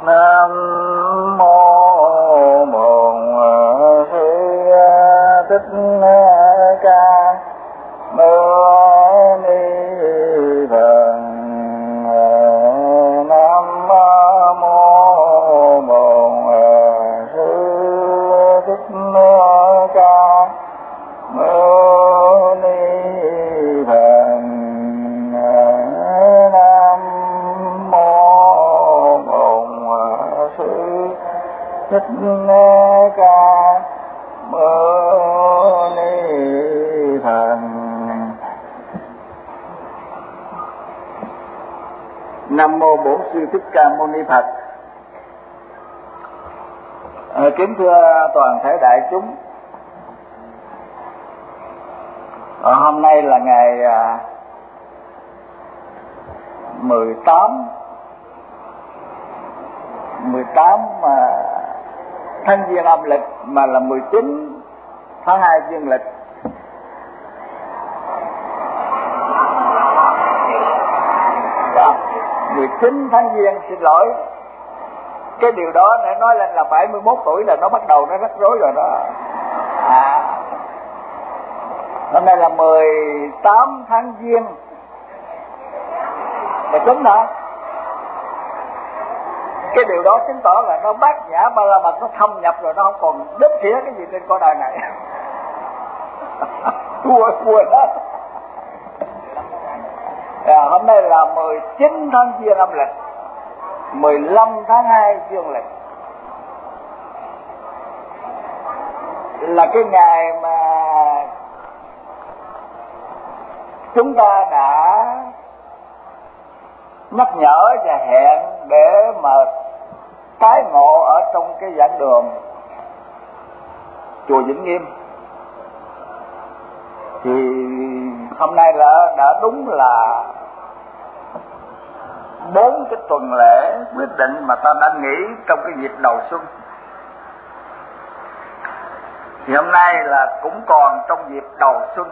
Nam mô Bổn Sư Thích Ca Mâu Ni Phật. Nam mô Bổn Sư Thích Ca Mâu Ni Phật. Nam mô Bổn Sư Thích Ca Mâu Ni Phật. Nam mô Bổn Sư Thích Ca Mâu Ni Phật. Kính thưa toàn thể đại chúng, hôm nay là ngày 18 tháng Giêng âm lịch, mà là 19 tháng 2 dương lịch. Đó, 19 tháng Giêng, xin lỗi. Cái điều đó để nói lên là 71 tuổi là nó bắt đầu nó rắc rối rồi đó. Hôm nay là 18 tháng Giêng. Là đúng hả? Cái điều đó chứng tỏ là nó bát nhã ba la mật, nó thâm nhập rồi, nó không còn đếm xỉa cái gì trên cõi đời này. Quên đó. Hôm nay là 19 tháng Giêng âm lịch, 15 tháng 2 dương lịch, là cái ngày mà chúng ta đã nhắc nhở và hẹn để mà tái ngộ ở trong cái giảng đường chùa Vĩnh Nghiêm. Thì hôm nay đã đúng là 4 cái tuần lễ quyết định mà ta đã nghĩ trong cái dịp đầu xuân. Thì hôm nay là cũng còn trong dịp đầu xuân.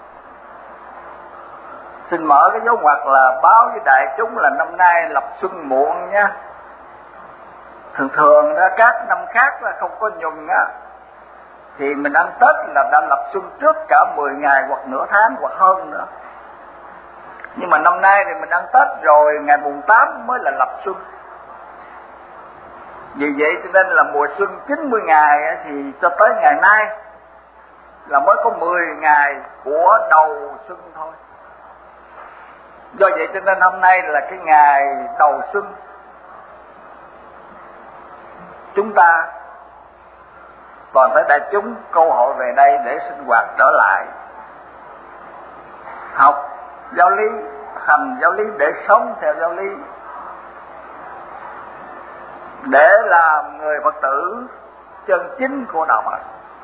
Xin mở cái dấu ngoặc là báo với đại chúng là năm nay lập xuân muộn nha. Thường đó các năm khác là không có nhuần á, thì mình ăn Tết là đã lập xuân trước cả 10 ngày hoặc nửa tháng hoặc hơn nữa. Nhưng mà năm nay thì mình ăn Tết rồi, ngày mùng 8 mới là lập xuân. Vì vậy cho nên là mùa xuân 90 ngày thì cho tới ngày nay là mới có 10 ngày của đầu xuân thôi. Do vậy cho nên hôm nay là cái ngày đầu xuân. Chúng ta toàn thể đại chúng câu hội về đây để sinh hoạt trở lại, học giáo lý, hành giáo lý để sống theo giáo lý, để làm người Phật tử chân chính của đạo Phật.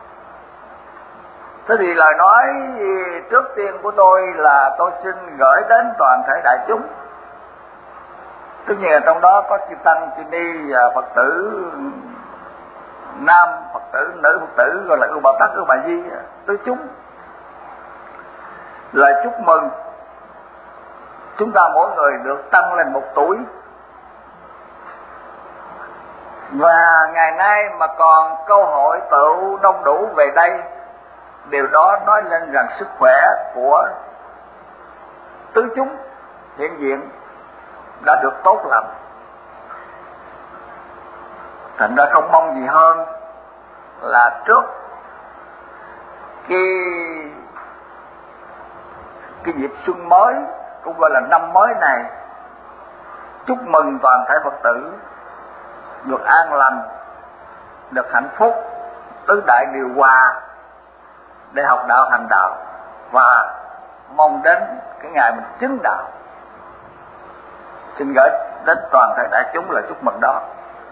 Thế thì lời nói trước tiên của tôi là tôi xin gửi đến toàn thể đại chúng. Tất nhiên là trong đó có chư tăng, chư ni và Phật tử nam, Phật tử nữ, Phật tử gọi là Ưu Bà Tắc, Ưu Bà Di, tới chúng. Lời chúc mừng chúng ta mỗi người được tăng lên 1 tuổi. Và ngày nay mà còn câu hội tựu đông đủ về đây, điều đó nói lên rằng sức khỏe của tứ chúng hiện diện đã được tốt lành. Thành ra không mong gì hơn là trước cái dịp xuân mới, cũng gọi là năm mới này, chúc mừng toàn thể Phật tử được an lành, được hạnh phúc, tứ đại điều hòa để học đạo hành đạo, và mong đến cái ngày mình chứng đạo. Xin gửi đến toàn thể đại chúng là chúc mừng đó.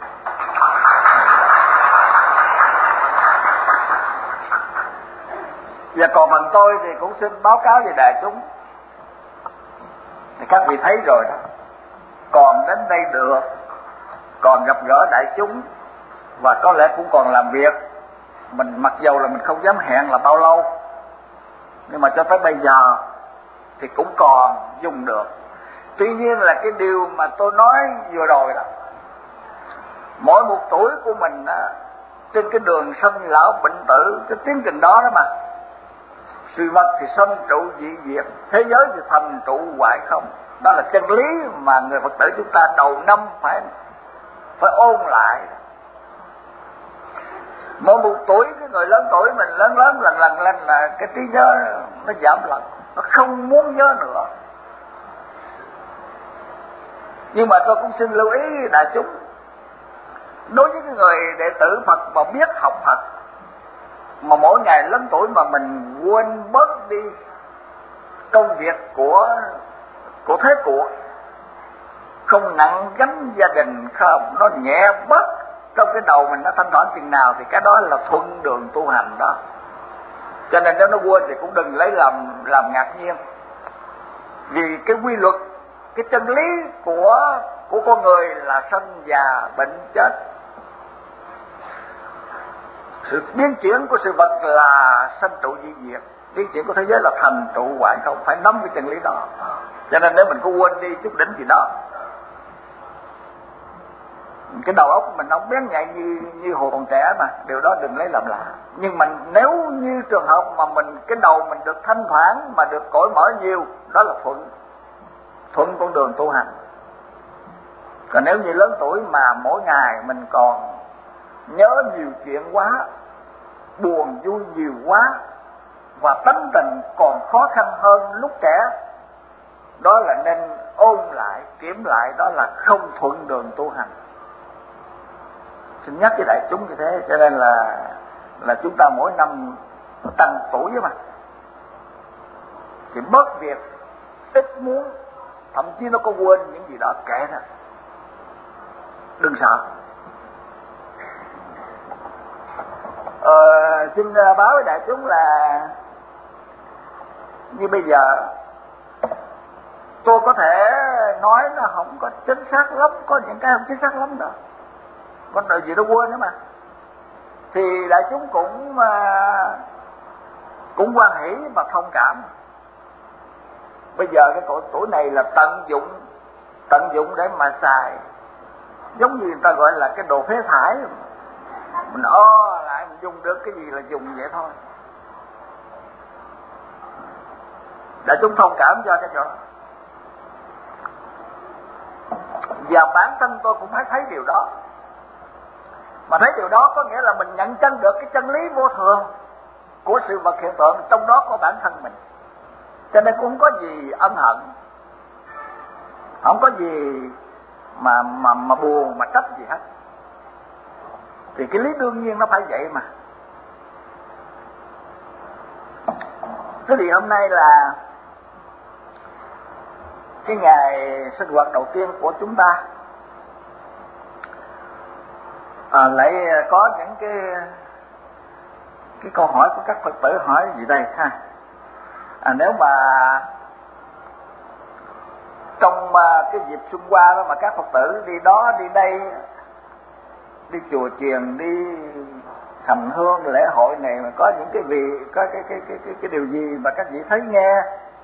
Và còn phần tôi thì cũng xin báo cáo về đại chúng. Thì các vị thấy rồi đó, còn đến đây được, còn gặp gỡ đại chúng, và có lẽ cũng còn làm việc. Mình mặc dầu là mình không dám hẹn là bao lâu, nhưng mà cho tới bây giờ thì cũng còn dùng được. Tuy nhiên là cái điều mà tôi nói vừa rồi đó Mỗi một tuổi của mình trên cái đường sanh lão bệnh tử, cái tiến trình đó đó mà. Sự vật thì sanh trụ dị diệt, thế giới thì thành trụ hoại không. Đó là chân lý mà người Phật tử chúng ta đầu năm phải ôn lại. Mỗi một tuổi cái người lớn tuổi mình lớn lần lên là cái trí nhớ nó giảm lần, nó không muốn nhớ nữa. Nhưng mà tôi cũng xin lưu ý đại chúng, đối với cái người đệ tử Phật mà biết học Phật, mà mỗi ngày lớn tuổi mà mình quên bớt đi công việc của thế cuộc, không nặng gánh gia đình, không, nó nhẹ bớt trong cái đầu mình, nó thanh thoảng chừng nào thì cái đó là thuận đường tu hành đó. Cho nên nếu nó quên thì cũng đừng lấy làm ngạc nhiên, vì cái quy luật, cái chân lý của con người là sanh già bệnh chết. Sự biến chuyển của sự vật là sanh trụ dị diệt, biến chuyển của thế giới là thành trụ hoại không. Phải nắm cái chân lý đó. Cho nên nếu mình có quên đi chút đỉnh gì đó, cái đầu óc mình không bén nhạy như hồi còn trẻ mà, điều đó đừng lấy làm lạ. Nhưng mà nếu như trường hợp mà cái đầu mình được thanh thoảng, mà được cởi mở nhiều, đó là thuận con đường tu hành. Còn nếu như lớn tuổi mà mỗi ngày mình còn nhớ nhiều chuyện quá, buồn vui nhiều quá, và tánh tình còn khó khăn hơn lúc trẻ, đó là nên ôn lại, kiểm lại, đó là không thuận đường tu hành. Xin nhắc với đại chúng như thế. Cho nên là chúng ta mỗi năm tăng tuổi mà, thì bớt việc, ít muốn, thậm chí nó có quên những gì đó kệ đó, đừng sợ. Xin báo với đại chúng là như bây giờ tôi có thể nói nó không có chính xác lắm, có những cái không chính xác lắm đâu, con đời gì nó quên nữa mà, thì đại chúng cũng hoan hỷ và thông cảm. Bây giờ cái tuổi này là tận dụng để mà xài, giống như người ta gọi là cái đồ phế thải, mình lại mình dùng được cái gì là dùng vậy thôi. Đại chúng thông cảm cho cái chỗ đó. Và bản thân tôi cũng phải thấy điều đó. Mà thấy điều đó có nghĩa là mình nhận chân được cái chân lý vô thường của sự vật hiện tượng, trong đó có bản thân mình. Cho nên cũng không có gì ân hận, không có gì mà buồn mà trách gì hết. Thì cái lý đương nhiên nó phải vậy mà. Thế thì hôm nay là cái ngày sinh hoạt đầu tiên của chúng ta, lại có những cái câu hỏi của các Phật tử hỏi gì đây ha. Nếu mà trong cái dịp xuân qua đó mà các Phật tử đi đó đi đây, đi chùa chiền, đi hành hương lễ hội này, mà có những cái điều gì mà các vị thấy nghe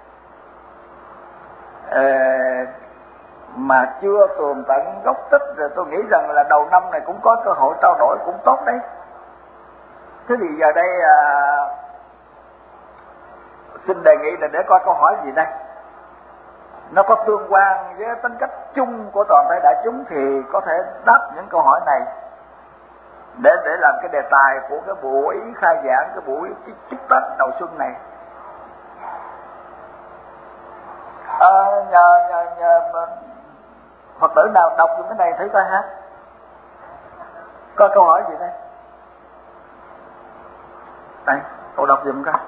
mà chưa tường tận gốc tích, rồi tôi nghĩ rằng là đầu năm này cũng có cơ hội trao đổi cũng tốt đấy. Thế thì giờ đây xin đề nghị là để coi câu hỏi gì đây, nó có tương quan với tính cách chung của toàn thể đại chúng thì có thể đáp những câu hỏi này để làm cái đề tài của cái buổi khai giảng, cái buổi chúc Tết đầu xuân này. Nhờ Phật tử nào đọc những cái này thấy coi ha. Có câu hỏi gì đây? Đây, cậu đọc giùm coi.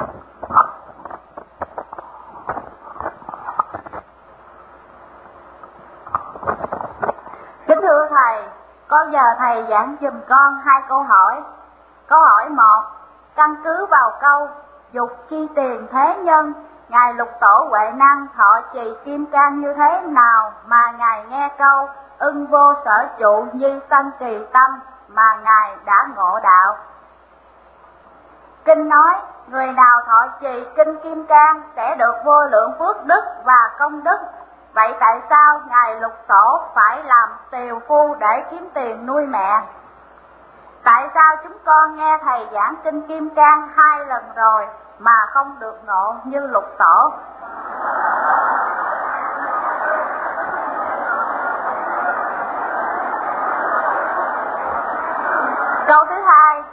Kính thưa thầy, con nhờ thầy giảng giùm con 2 câu hỏi. Câu hỏi 1, căn cứ vào câu dục chi tiền thế nhân, Ngài Lục Tổ Huệ Năng thọ trì kim cang như thế nào mà Ngài nghe câu ưng vô sở trụ như sanh trì tâm mà Ngài đã ngộ đạo? Kinh nói, người nào thọ trì kinh kim cang sẽ được vô lượng phước đức và công đức. Vậy tại sao ngài Lục Tổ phải làm tiều phu để kiếm tiền nuôi mẹ? Tại sao chúng con nghe thầy giảng kinh Kim Cang 2 lần rồi mà không được ngộ như Lục Tổ? Câu thứ hai,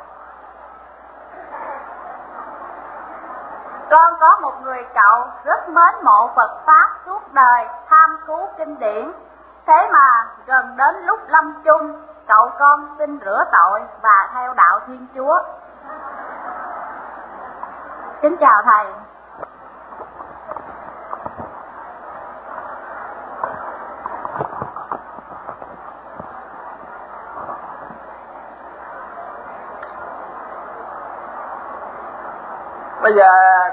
con có một người cậu rất mến mộ Phật Pháp suốt đời, tham cứu kinh điển. Thế mà gần đến lúc lâm chung, cậu con xin rửa tội và theo đạo Thiên Chúa. Kính chào thầy. Bây giờ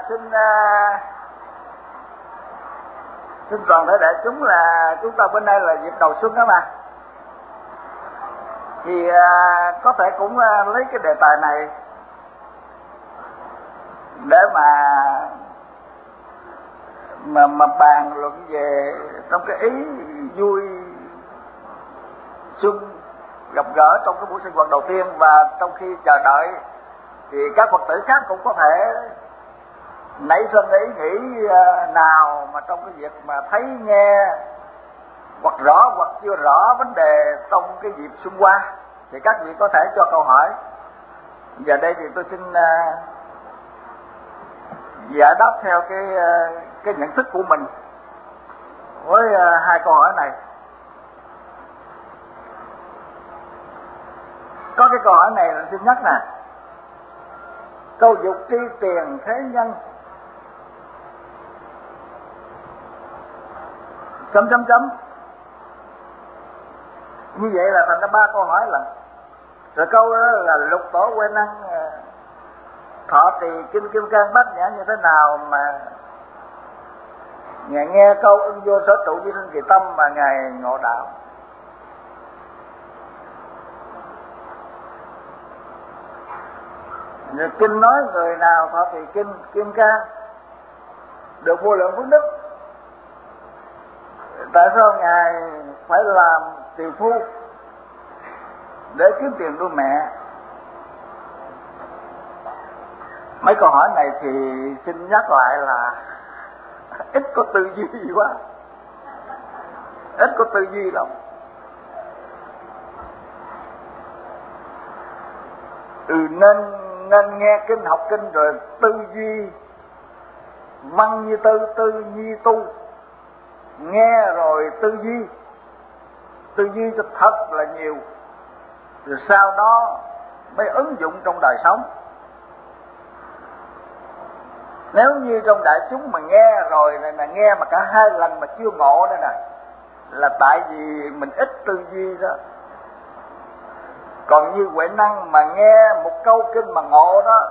xin toàn thể đại chúng là chúng ta bên đây là dịp đầu xuân đó mà, thì có thể cũng lấy cái đề tài này để mà bàn luận về trong cái ý vui xuân gặp gỡ trong cái buổi sinh hoạt đầu tiên, và trong khi chờ đợi thì các Phật tử khác cũng có thể nảy sinh ý nghĩ nào mà trong cái việc mà thấy nghe hoặc rõ hoặc chưa rõ vấn đề trong cái dịp xuân qua, thì các vị có thể cho câu hỏi. Giờ đây thì tôi xin giải đáp theo cái nhận thức của mình với hai câu hỏi này. Có cái câu hỏi này là xin nhắc nè: câu dục tri tiền thế nhân chấm như vậy là thành ra 3 câu hỏi lần. Rồi câu đó là Lục Tổ Huệ Năng thọ trì kinh Kim Cang Bát Nhã như thế nào mà ngài nghe câu ưng vô sở trụ di thân kỳ tâm mà ngài ngộ đạo. Rồi kinh nói người nào thọ trì kinh Kim Cang được vô lượng phước đức. Tại sao ngài phải làm tỳ phu để kiếm tiền nuôi mẹ? Mấy câu hỏi này thì xin nhắc lại là ít có tư duy quá, ít có tư duy lắm. Nên nghe kinh, học kinh rồi tư duy, văn như tư duy tu, nghe rồi tư duy cho thật là nhiều, rồi sau đó mới ứng dụng trong đời sống. Nếu như trong đại chúng mà nghe rồi này là nghe mà cả 2 lần mà chưa ngộ đây nè, là tại vì mình ít tư duy đó. Còn như Huệ Năng mà nghe một câu kinh mà ngộ đó,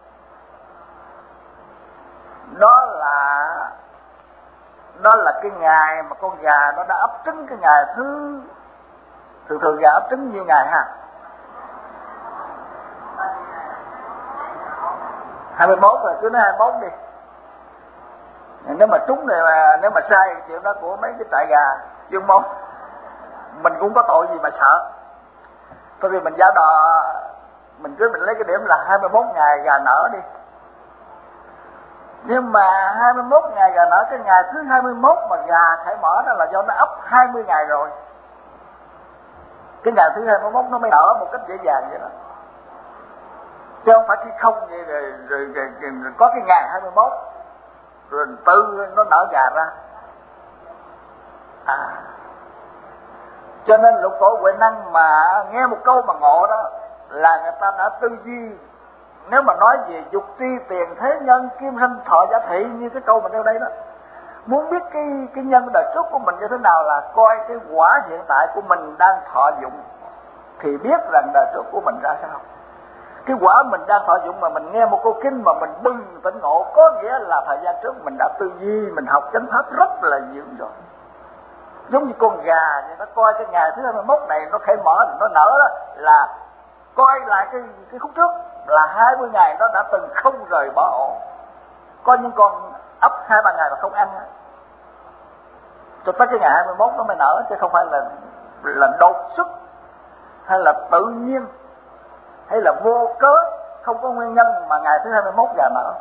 đó là cái ngày mà con gà nó đã ấp trứng, cái ngày thường gà ấp trứng nhiêu ngày ha? 21 rồi, cứ nói 21 đi. Nếu mà trúng này mà nếu mà sai chuyện đó của mấy cái trại gà Dương Môn, mình cũng có tội gì mà sợ. Thôi thì mình giáo đò, mình lấy cái điểm là 21 ngày gà nở đi. Nhưng mà 21 ngày gà nở, cái ngày thứ 21 mà gà khởi mở đó là do nó ấp 20 ngày rồi. Cái ngày thứ 21 nó mới nở một cách dễ dàng vậy đó. Chứ không phải khi không vậy rồi có cái ngày 21 rồi tự nó nở gà ra. Cho nên Lục Tổ Huệ Năng mà nghe một câu mà ngộ đó là người ta đã tư duy. Nếu mà nói về dục tri tiền thế nhân kim sanh thọ giả thị như cái câu mình nêu đây đó, muốn biết cái nhân đời trước của mình như thế nào là coi cái quả hiện tại của mình đang thọ dụng thì biết rằng đời trước của mình ra sao. Cái quả mình đang thọ dụng mà mình nghe một câu kinh mà mình bừng tỉnh ngộ, có nghĩa là thời gian trước mình đã tư duy, mình học chánh pháp rất là nhiều rồi. Giống như con gà vậy, nó coi cái ngày thứ 21 này nó khởi mở, nó nở đó, là coi lại cái khúc trước là 20 ngày nó đã từng không rời bỏ ổ. Có những con ấp 2-3 ngày mà không ăn đó. cho tới cái ngày 21 nó mới nở, chứ không phải là đột xuất hay là tự nhiên hay là vô cớ, không có nguyên nhân mà ngày thứ 21 gà nở.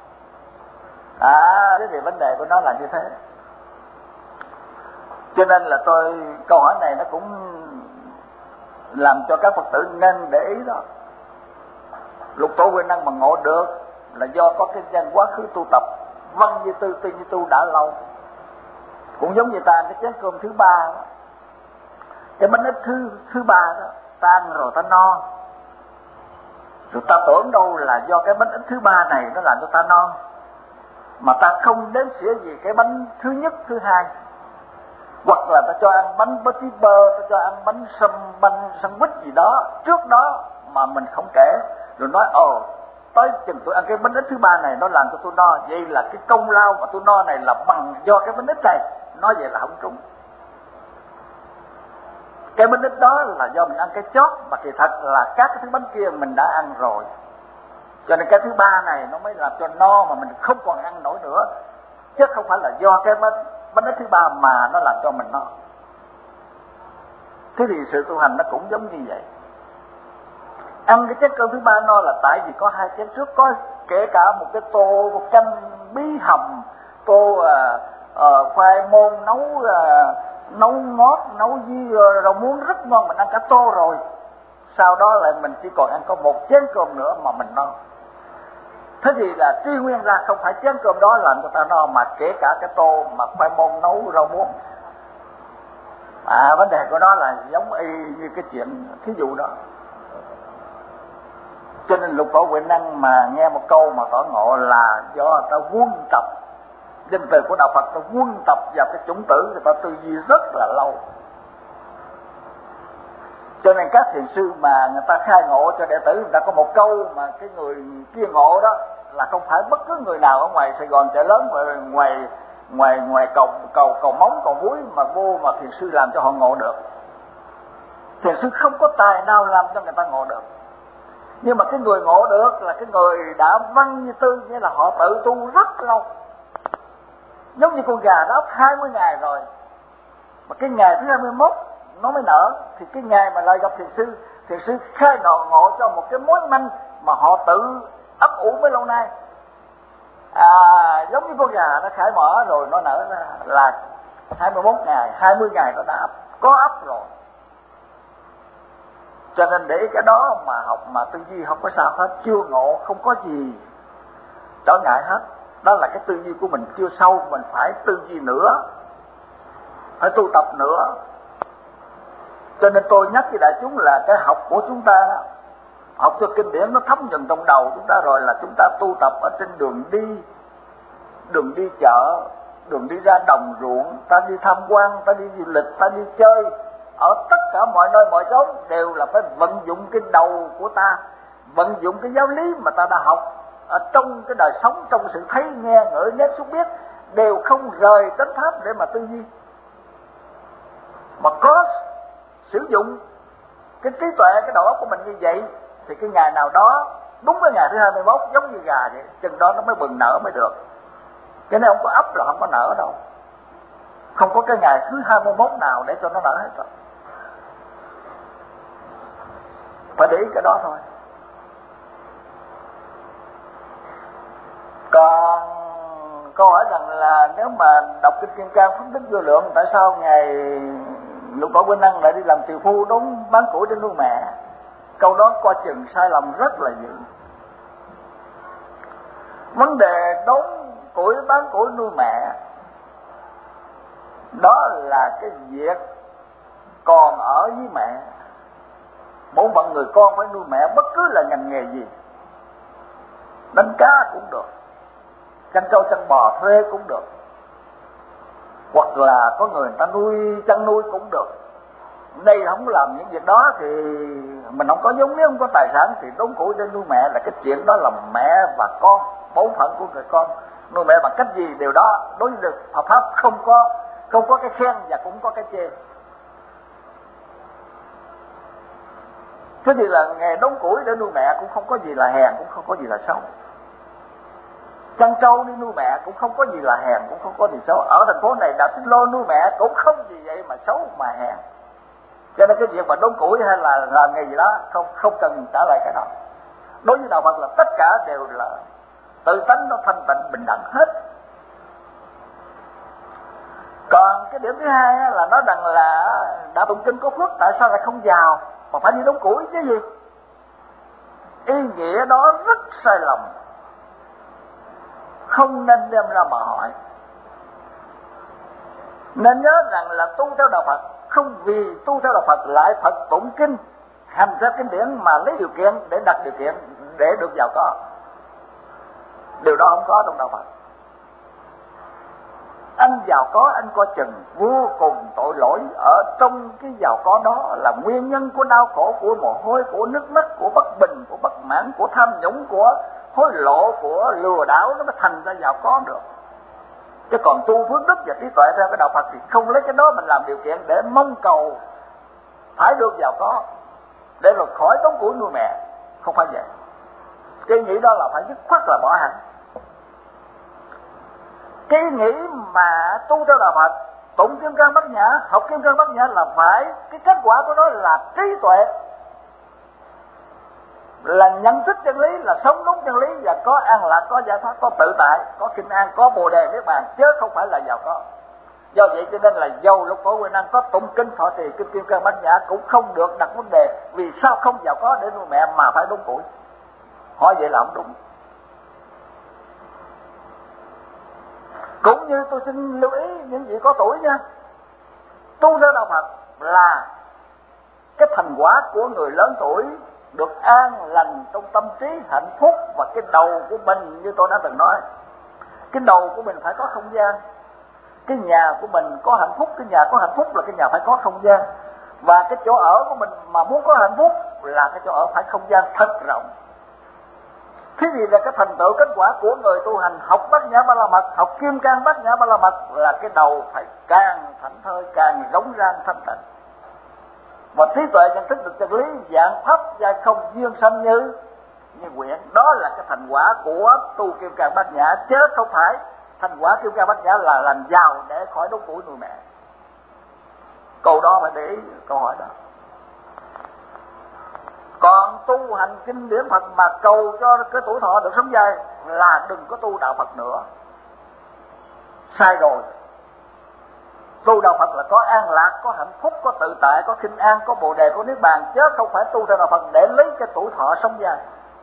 Cái gì vấn đề của nó là như thế. Cho nên là câu hỏi này nó cũng làm cho các Phật tử nên để ý đó. Lục Tổ Huệ Năng mà ngộ được là do có cái gian quá khứ tu tập văn như tư như tu đã lâu. Cũng giống như ta ăn cái chén cơm thứ ba đó, cái bánh ít thứ ba đó, ta ăn rồi ta no, rồi ta tưởng đâu là do cái bánh ít thứ ba này nó làm cho ta no, mà ta không đếm xỉa gì cái bánh thứ nhất thứ hai, hoặc là ta cho ăn bánh petit beurre, ta cho ăn bánh sandwich gì đó trước đó mà mình không kể, rồi nói tới chừng tôi ăn cái bánh ít thứ ba này nó làm cho tôi no, vậy là cái công lao mà tôi no này là bằng do cái bánh ít này. Nói vậy là không trúng. Cái bánh ít đó là do mình ăn cái chót, mà kỳ thật là các cái thứ bánh kia mình đã ăn rồi, cho nên cái thứ ba này nó mới làm cho no mà mình không còn ăn nổi nữa, chứ không phải là do cái bánh ít thứ ba mà nó làm cho mình no. Thế thì sự tu hành nó cũng giống như vậy. Ăn cái chén cơm thứ ba no là tại vì có hai chén trước có kể cả một cái tô canh bí hầm, tô khoai môn nấu ngót, nấu với rau muống rất ngon, mình ăn cả tô rồi. Sau đó lại mình chỉ còn ăn có một chén cơm nữa mà mình no. Thế thì là truy nguyên ra không phải chén cơm đó làm cho ta no, mà kể cả cái tô mà khoai môn nấu rau muống. Vấn đề của nó là giống y như cái chuyện thí dụ đó. Cho nên Lục Tổ Huệ Năng mà nghe một câu mà tỏ ngộ là do ta quân tập, danh từ của đạo Phật, ta quân tập vào cái chủng tử, người ta tư duy rất là lâu. Cho nên các thiền sư mà người ta khai ngộ cho đệ tử, người ta có một câu mà cái người kia ngộ đó là không phải bất cứ người nào ở ngoài Sài Gòn chợ lớn, ngoài cầu Móng, cầu Muối mà vô mà thiền sư làm cho họ ngộ được. Thiền sư không có tài nào làm cho người ta ngộ được. Nhưng mà cái người ngộ được là cái người đã văn như tư, nghĩa là họ tự tu rất lâu. Giống như con gà đó ấp 20 ngày rồi, mà cái ngày thứ 21 nó mới nở, thì cái ngày mà lại gặp thiền sư khai ngộ cho một cái mối manh mà họ tự ấp ủ mấy lâu nay. Giống như con gà nó khai mở rồi nó nở ra là 21 ngày, 20 ngày nó đã có ấp rồi. Cho nên để cái đó mà học mà tư duy không có sao hết, chưa ngộ không có gì trở ngại hết. Đó là cái tư duy của mình chưa sâu, mình phải tư duy nữa, phải tu tập nữa. Cho nên tôi nhắc với đại chúng là cái học của chúng ta, học cho kinh điển nó thấm dần trong đầu chúng ta rồi, là chúng ta tu tập ở trên đường đi chợ, đường đi ra đồng ruộng, ta đi tham quan, ta đi du lịch, ta đi chơi, ở tất cả mọi nơi mọi chốn đều là phải vận dụng cái đầu của ta, vận dụng cái giáo lý mà ta đã học ở trong cái đời sống, trong sự thấy nghe ngửi nếm xúc biết, đều không rời chánh pháp để mà tư duy. Mà có sử dụng cái trí tuệ, cái đầu óc của mình như vậy, thì cái ngày nào đó đúng cái ngày thứ 21 giống như gà vậy, chừng đó nó mới bừng nở mới được. Cái này không có ấp là không có nở đâu. Không có cái ngày thứ 21 nào để cho nó nở hết rồi. Phải để ý cái đó thôi. Còn câu hỏi rằng là nếu mà đọc kinh Kim Cang phân tích vô lượng, tại sao ngày Lục Tổ Huệ Năng lại đi làm tiều phu đốn bán củi trên núi Mẹ? Câu đó coi chừng sai lầm rất là dữ. Vấn đề đốn củi bán củi nuôi mẹ đó là cái việc còn ở với mẹ. Mỗi phận người con phải nuôi mẹ bất cứ là ngành nghề gì. Đánh cá cũng được, chăn trâu chăn bò thuê cũng được, hoặc là có người ta nuôi chăn nuôi cũng được. Đây không làm những việc đó thì mình không có giống, nếu không có tài sản thì đốn củi để nuôi mẹ là cái chuyện đó là mẹ và con, bổn phận của người con. Nuôi mẹ bằng cách gì điều đó đối với được Phật pháp không có cái khen và cũng có cái chê. Thế thì là nghề đốn củi để nuôi mẹ cũng không có gì là hèn, cũng không có gì là xấu. chăn trâu đi nuôi mẹ cũng không có gì là hèn, cũng không có gì xấu. Ở thành phố này đạp xích lô nuôi mẹ cũng không gì vậy mà xấu mà hèn. Cho nên cái việc mà đốn củi hay là làm nghề gì đó không cần trả lời cái đó. Đối với đạo Phật là tất cả đều là tự tánh, nó thanh tịnh bình đẳng hết. Còn cái điểm thứ hai là nói rằng là đạo tụng kinh có phước, tại sao lại không giàu mà phải đi đốn củi chứ gì? Ý nghĩa đó rất sai lầm, không nên đem ra mà hỏi. Nên nhớ rằng là tu theo đạo Phật không vì tu theo đạo Phật lại Phật tụng kinh, hành ra kinh điển mà lấy điều kiện để đặt điều kiện để được giàu có. Điều đó không có trong đạo Phật. Anh giàu có anh coi chừng vô cùng tội lỗi, ở trong cái giàu có đó là nguyên nhân của đau khổ, của mồ hôi, của nước mắt, của bất bình, của bất mãn, của tham nhũng, của hối lộ, của lừa đảo, nó mới thành ra giàu có được. Chứ còn tu phước đức và trí tuệ theo cái đạo Phật thì không lấy cái đó mình làm điều kiện để mong cầu phải được giàu có, để rồi khỏi tốn củi nuôi mẹ. Không phải vậy. Cái nghĩ đó là phải dứt khoát là bỏ hẳn. Cái nghĩ mà tu theo đạo Phật, tụng Kim Cang Bát Nhã, học Kim Cang Bát Nhã là phải, cái kết quả của nó là trí tuệ, là nhận thức chân lý, là sống đúng chân lý và có an lạc, có giải thoát, có tự tại, có kinh an, có bồ đề niết bàn, chứ không phải là giàu có. Do vậy cho nên là dầu Lục Tổ Huệ Năng có tụng kinh thọ trì kinh Kim Cang Bát Nhã cũng không được đặt vấn đề vì sao không giàu có để nuôi mẹ mà phải đốn củi. Hỏi vậy là không đúng. Cũng như tôi xin lưu ý những vị có tuổi nha, tu theo đạo Phật là cái thành quả của người lớn tuổi được an lành trong tâm trí hạnh phúc, và cái đầu của mình như tôi đã từng nói, cái đầu của mình phải có không gian, cái nhà của mình có hạnh phúc, cái nhà có hạnh phúc là cái nhà phải có không gian, và cái chỗ ở của mình mà muốn có hạnh phúc là cái chỗ ở phải không gian thật rộng. Thế gì là cái thành tựu kết quả của người tu hành học Bát Nhã Ba La Mật, học Kim Cang Bát Nhã Ba La Mật là cái đầu phải càng thảnh thơi, càng rỗng rang thanh tịnh, và trí tuệ nhận thức được chân lý dạng pháp giai không duyên sanh như nguyện. Đó là cái thành quả của tu Kim Cang Bát Nhã, chứ không phải thành quả Kim Cang Bát Nhã là làm giàu để khỏi đốn củi nuôi mẹ. Câu đó phải để ý câu hỏi đó. Còn tu hành kinh điển Phật mà cầu cho cái tuổi thọ được sống dài là đừng có tu đạo Phật nữa. Sai rồi. Tu đạo Phật là có an lạc, có hạnh phúc, có tự tại, có kinh an, có bồ đề, có niết bàn, chứ không phải tu theo đạo Phật để lấy cái tuổi thọ sống dài.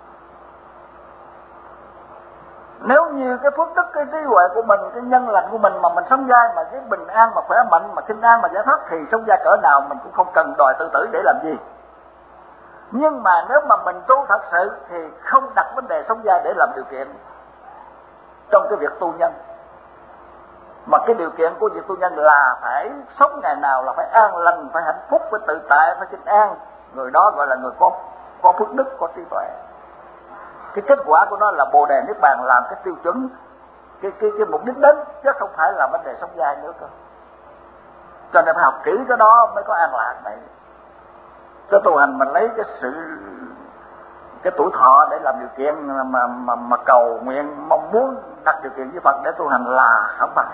Nếu như cái phước đức, cái trí huệ của mình, cái nhân lành của mình mà mình sống dài mà cái bình an, mà khỏe mạnh, mà kinh an, mà giải thoát thì sống dài cỡ nào mình cũng không cần đòi tự tử để làm gì. Nhưng mà nếu mà mình tu thật sự thì không đặt vấn đề sống dài để làm điều kiện trong cái việc tu nhân. Mà cái điều kiện của việc tu nhân là phải sống ngày nào là phải an lành, phải hạnh phúc, phải tự tại, phải kinh an. Người đó gọi là người có phước đức, có trí tuệ. Cái kết quả của nó là bồ đề niết bàn làm cái tiêu chuẩn, cái mục đích đến, chứ không phải là vấn đề sống dài nữa cơ. Cho nên phải học kỹ cái đó mới có an lạc này. Cái tu hành mình lấy cái tuổi thọ để làm điều kiện mà cầu nguyện mong muốn đặt điều kiện với Phật để tu hành là không phải.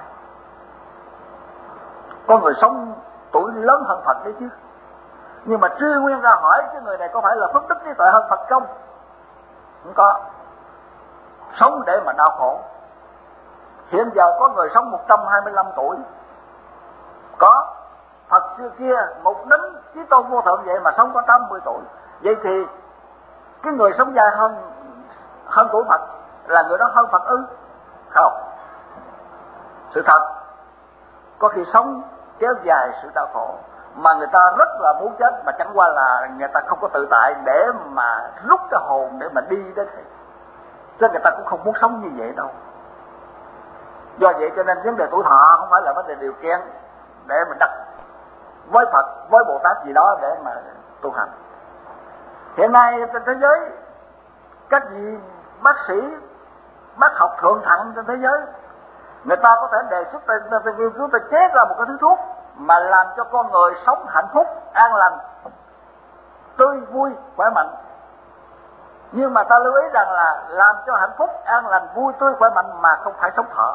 Có người sống tuổi lớn hơn Phật đấy chứ, nhưng mà truy nguyên ra hỏi cái người này có phải là phước đức trí tuệ hơn Phật không? Không có. Sống để mà đau khổ. Hiện giờ có người sống 125 tuổi. Có. Phật xưa kia một đấng Chí Tôn vô thượng vậy mà sống có 80 tuổi. Vậy thì cái người sống dài hơn tuổi Phật là người đó hơn Phật ư? Không. Sự thật, có khi sống kéo dài sự đau khổ mà người ta rất là muốn chết, mà chẳng qua là người ta không có tự tại để mà rút cái hồn để mà đi đó thôi. Chứ người ta cũng không muốn sống như vậy đâu. Do vậy cho nên vấn đề tuổi thọ không phải là vấn đề điều kiện để mình đặt với Phật, với Bồ Tát gì đó để mà tu hành. Hiện nay trên thế giới, các vị bác sĩ, bác học thượng thặng trên thế giới, người ta có thể đề xuất, ta nghiên cứu, ta chế ra một cái thứ thuốc mà làm cho con người sống hạnh phúc, an lành, tươi vui, khỏe mạnh. Nhưng mà ta lưu ý rằng là làm cho hạnh phúc, an lành, vui tươi, khỏe mạnh mà không phải sống thọ.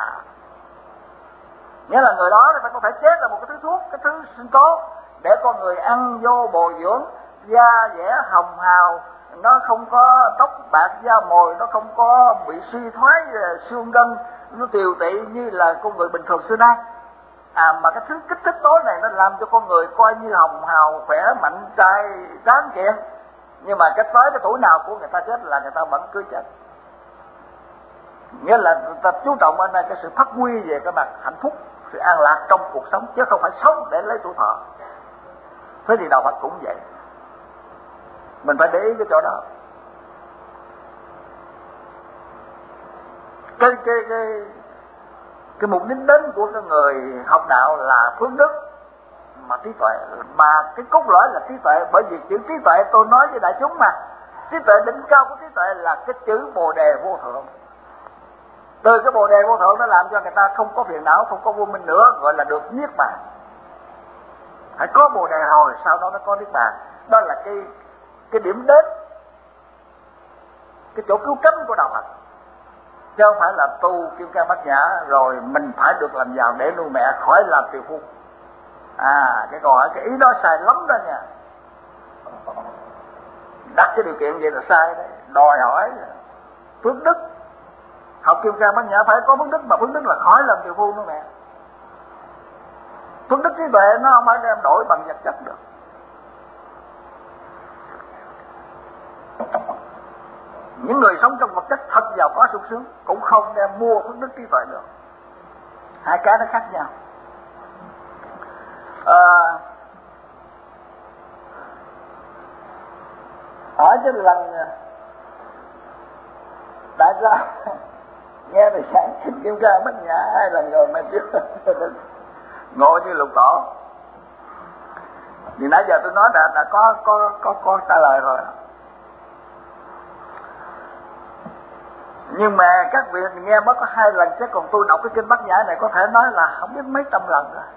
Nghĩa là người đó phải có thể chết là một cái thứ thuốc, cái thứ sinh tố để con người ăn vô bồi dưỡng, da dẻ hồng hào, nó không có tóc bạc da mồi, nó không có bị suy thoái xương gân, nó tiều tụy như là con người bình thường xưa nay. Mà cái thứ kích thích tố này nó làm cho con người coi như hồng hào, khỏe mạnh, trai tráng kiện. Nhưng mà cái tới cái tuổi nào của người ta chết là người ta vẫn cứ chết. Nghĩa là người ta chú trọng ở đây cái sự phát huy về cái mặt hạnh phúc, sự an lạc trong cuộc sống, chứ không phải sống để lấy tuổi thọ. Thế thì đạo Phật cũng vậy, mình phải để ý cái chỗ đó. Cái mục đích đến của cái người học đạo là phước đức mà trí tuệ, mà cái cốt lõi là trí tuệ. Bởi vì chữ trí tuệ tôi nói với đại chúng mà, trí tuệ đỉnh cao của trí tuệ là cái chữ Bồ Đề Vô Thượng. Từ cái Bồ Đề Vô Thượng nó làm cho người ta không có phiền não, không có vô minh nữa, gọi là được niết bàn. Phải có Bồ Đề rồi sau đó nó có niết bàn. Đó là cái điểm đến, cái chỗ cứu cánh của đạo Phật, chứ không phải là tu Kim Cang Bát Nhã rồi mình phải được làm giàu để nuôi mẹ khỏi làm triệu phu. Cái câu hỏi, cái ý đó sai lắm đó nha. Đặt cái điều kiện vậy là sai đấy. Đòi hỏi phước đức, học Kim Cang Bát Nhã phải có phước đức, mà phước đức là khỏi làm triệu phu nữa mẹ. Phước đức trí tuệ nó không phải đem đổi bằng vật chất được. Những người sống trong vật chất thật giàu có sung sướng cũng không đem mua phước đức trí tuệ được. Hai cái nó khác nhau. Hỏi cho lần tại sao nghe về sáng Kim Cang Bát Nhã 2 lần rồi mà chưa ngộ như Lục Tổ. Thì nãy giờ tôi nói đã có trả lời rồi. Nhưng mà các vị nghe mới có 2 lần, chứ còn tôi đọc cái kinh Bát Nhã này có thể nói là không biết mấy trăm lần rồi.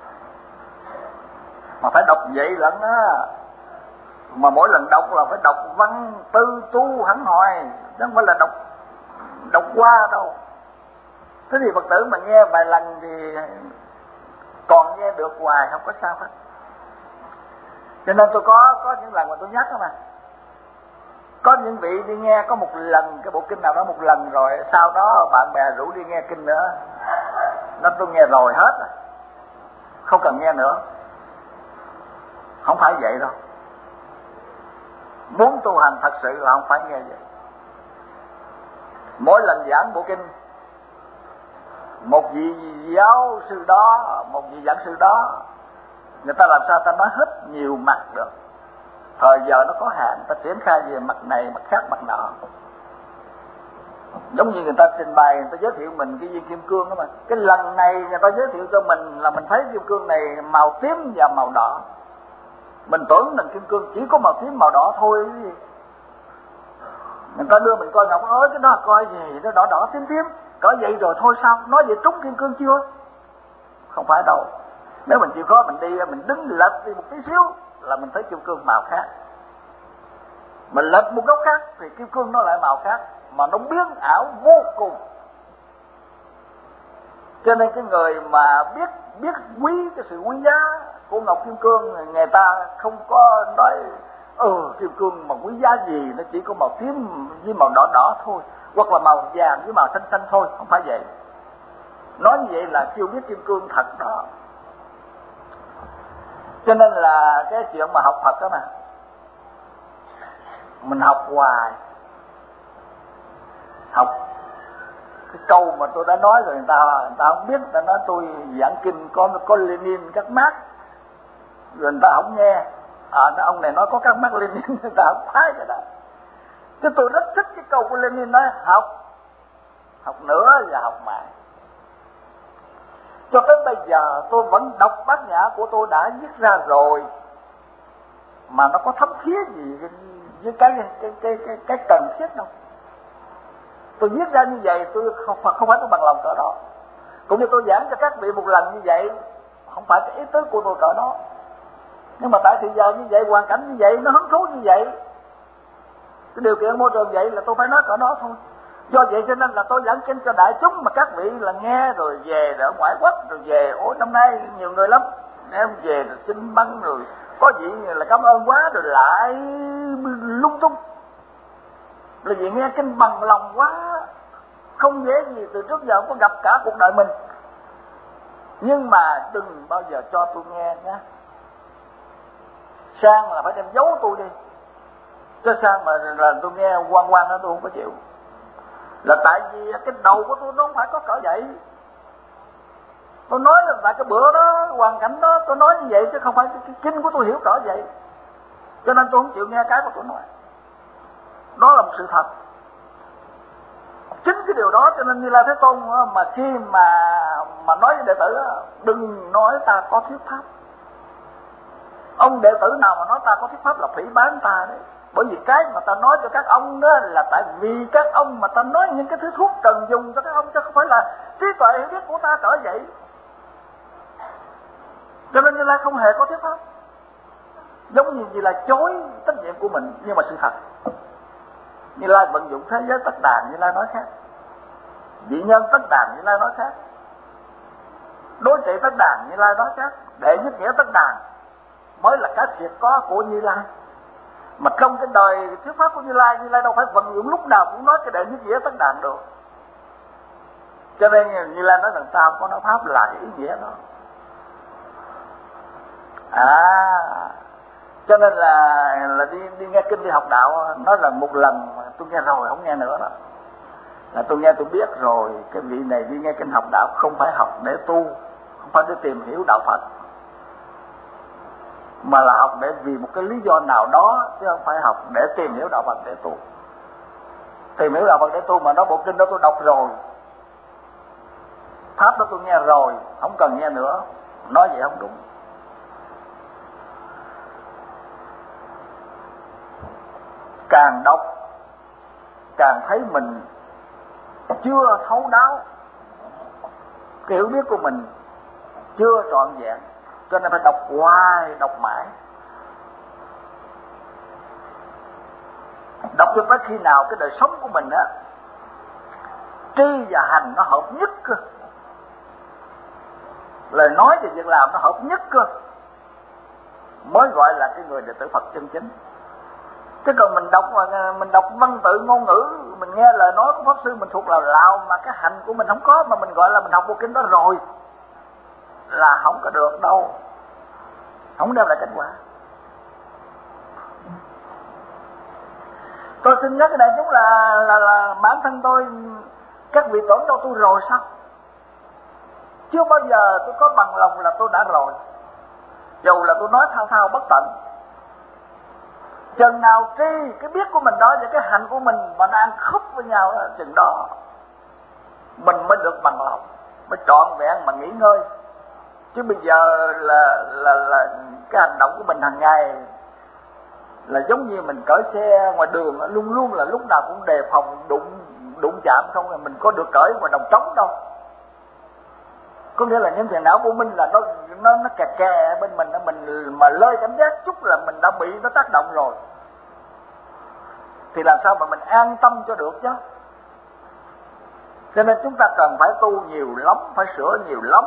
Mà phải đọc vậy lận á. Mà mỗi lần đọc là phải đọc văn tư tu hẳn hoài, chứ không phải là đọc qua đâu. Thế thì Phật tử mà nghe vài lần thì còn nghe được hoài, không có sao hết. Cho nên tôi có những lần mà tôi nhắc đó mà. Có những vị đi nghe có một lần cái bộ kinh nào đó một lần rồi, sau đó bạn bè rủ đi nghe kinh nữa, nên tôi nghe rồi hết rồi, không cần nghe nữa. Không phải vậy đâu. Muốn tu hành thật sự là không phải nghe vậy. Mỗi lần giảng bộ kinh, một vị giáo sư đó, một vị giảng sư đó, người ta làm sao ta nói hết nhiều mặt được. Thời giờ nó có hạn, ta triển khai về mặt này, mặt khác, mặt nọ. Giống như người ta trình bày, người ta giới thiệu mình cái viên kim cương đó mà. Cái lần này người ta giới thiệu cho mình là mình thấy kim cương này màu tím và màu đỏ. Mình tưởng rằng kim cương chỉ có màu tím màu đỏ thôi cái gì. Người ta đưa mình coi ngọc ơi, cái đó coi gì, nó đỏ đỏ tím tím. Có vậy rồi thôi sao? Nói vậy trúng kim cương chưa? Không phải đâu. Nếu mình chịu khó mình đi, mình đứng lệch đi một tí xíu là mình thấy kim cương màu khác. Mình lệch một góc khác thì kim cương nó lại màu khác, mà nó biến ảo vô cùng. Cho nên cái người mà biết quý cái sự quý giá của ngọc kim cương, người ta không có nói kim cương mà quý giá gì, nó chỉ có màu tím với màu đỏ đỏ thôi, hoặc là màu vàng với màu xanh xanh thôi. Không phải vậy. Nói như vậy là chưa biết kim cương thật đó. Cho nên là cái chuyện mà học Phật đó mà, mình học hoài, học cái câu mà tôi đã nói rồi, người ta không biết, người ta nói tôi giảng kinh có Lenin các Mác, rồi người ta không nghe. Ông này nói có các Mác Lenin, người ta không phái cái đó. Chứ tôi rất thích cái câu của Lenin nói học nữa và học mãi. Cho tới bây giờ tôi vẫn đọc Bát Nhã của tôi đã viết ra rồi, mà nó có thấm thía gì với cái cần thiết đâu. Tôi viết ra như vậy, tôi không phải tôi bằng lòng cỡ đó. Cũng như tôi giảng cho các vị một lần như vậy, không phải cái ý tứ của tôi cỡ đó. Nhưng mà tại thì giờ như vậy, hoàn cảnh như vậy, nó hứng thú như vậy, Cái điều kiện môi trường vậy là tôi phải nói cỡ đó thôi. Do vậy cho nên là tôi giảng kinh cho đại chúng, mà các vị là nghe rồi về ở ngoại quốc rồi về, ôi năm nay nhiều người lắm, em về rồi xin băng rồi có vị là cảm ơn quá rồi lại lung tung. Là vì nghe kinh bằng lòng quá, không dễ gì từ trước giờ không có gặp cả cuộc đời mình. Nhưng mà đừng bao giờ cho tôi nghe nhé. Sang là phải đem giấu tôi đi, chứ sang mà là tôi nghe quan quan đó tôi không có chịu. Là tại vì cái đầu của tôi nó không phải có cỡ vậy. Tôi nói là tại cái bữa đó, hoàn cảnh đó tôi nói như vậy, chứ không phải cái kinh của tôi hiểu cỡ vậy. Cho nên tôi không chịu nghe cái của tôi nói. Đó là một sự thật. Chính cái điều đó cho nên Như Lai Thế Tôn mà khi mà nói với đệ tử, đừng nói ta có thuyết pháp. Ông đệ tử nào mà nói ta có thuyết pháp là phỉ báng ta đấy. Bởi vì cái mà ta nói cho các ông đó là tại vì các ông mà ta nói những cái thứ thuốc cần dùng cho các ông, chứ không phải là trí tuệ hiểu biết của ta cỡ vậy. Cho nên Như Lai không hề có thuyết pháp. Giống như là chối trách nhiệm của mình, nhưng mà sự thật. Như Lai vận dụng thế giới tất đàn, Như Lai nói khác. Vị nhân tất đàn, Như Lai nói khác. Đối trị tất đàn, Như Lai nói khác. Đệ nhất nghĩa tất đàn mới là cái thiệt có của Như Lai. Mà trong cái đời thuyết pháp của Như Lai đâu phải vận dụng lúc nào cũng nói cái đệ nhất nghĩa tất đàn được. Cho nên Như Lai nói lần sau có nói pháp là cái ý nghĩa đó. Cho nên là đi nghe kinh, đi học đạo, nói là một lần mà tôi nghe rồi không nghe nữa đó. Là tôi nghe tôi biết rồi, cái vị này đi nghe kinh học đạo không phải học để tu, không phải để tìm hiểu đạo Phật, mà là học để vì một cái lý do nào đó, chứ không phải học để tìm hiểu đạo Phật để tu. Tìm hiểu đạo Phật để tu mà nói bộ kinh đó tôi đọc rồi, pháp đó tôi nghe rồi, không cần nghe nữa, nói vậy không đúng. Càng đọc càng thấy mình chưa thấu đáo, cái hiểu biết của mình chưa trọn vẹn, cho nên phải đọc hoài, đọc mãi, đọc cho tới khi nào cái đời sống của mình á, tri và hành nó hợp nhất cơ, lời nói và việc làm nó hợp nhất cơ, mới gọi là cái người đệ tử Phật chân chính. Chứ còn mình đọc văn tự ngôn ngữ, mình nghe lời nói của pháp sư mình thuộc lào mà cái hành của mình không có, mà mình gọi là mình học bộ kinh đó rồi, là không có được đâu, không đem lại kết quả. Tôi xin nhắc cái đại chúng là bản thân tôi, các vị tưởng đâu tôi rồi sao? Chưa bao giờ tôi có bằng lòng là tôi đã rồi, dù là tôi nói thao thao bất tận. Chừng nào tri cái biết của mình đó và cái hành của mình mà nó ăn khớp với nhau đó, chừng đó mình mới được bằng lòng, mới trọn vẹn mà nghỉ ngơi. Chứ bây giờ là cái hành động của mình hàng ngày là giống như mình cởi xe ngoài đường, luôn luôn là lúc nào cũng đề phòng đụng chạm, không là mình có được cởi ngoài đồng trống đâu. Có nghĩa là những phiền não của mình là nó kè bên mình mà lơi cảm giác chút là mình đã bị nó tác động rồi, thì làm sao mà mình an tâm cho được chứ. Cho nên chúng ta cần phải tu nhiều lắm, phải sửa nhiều lắm.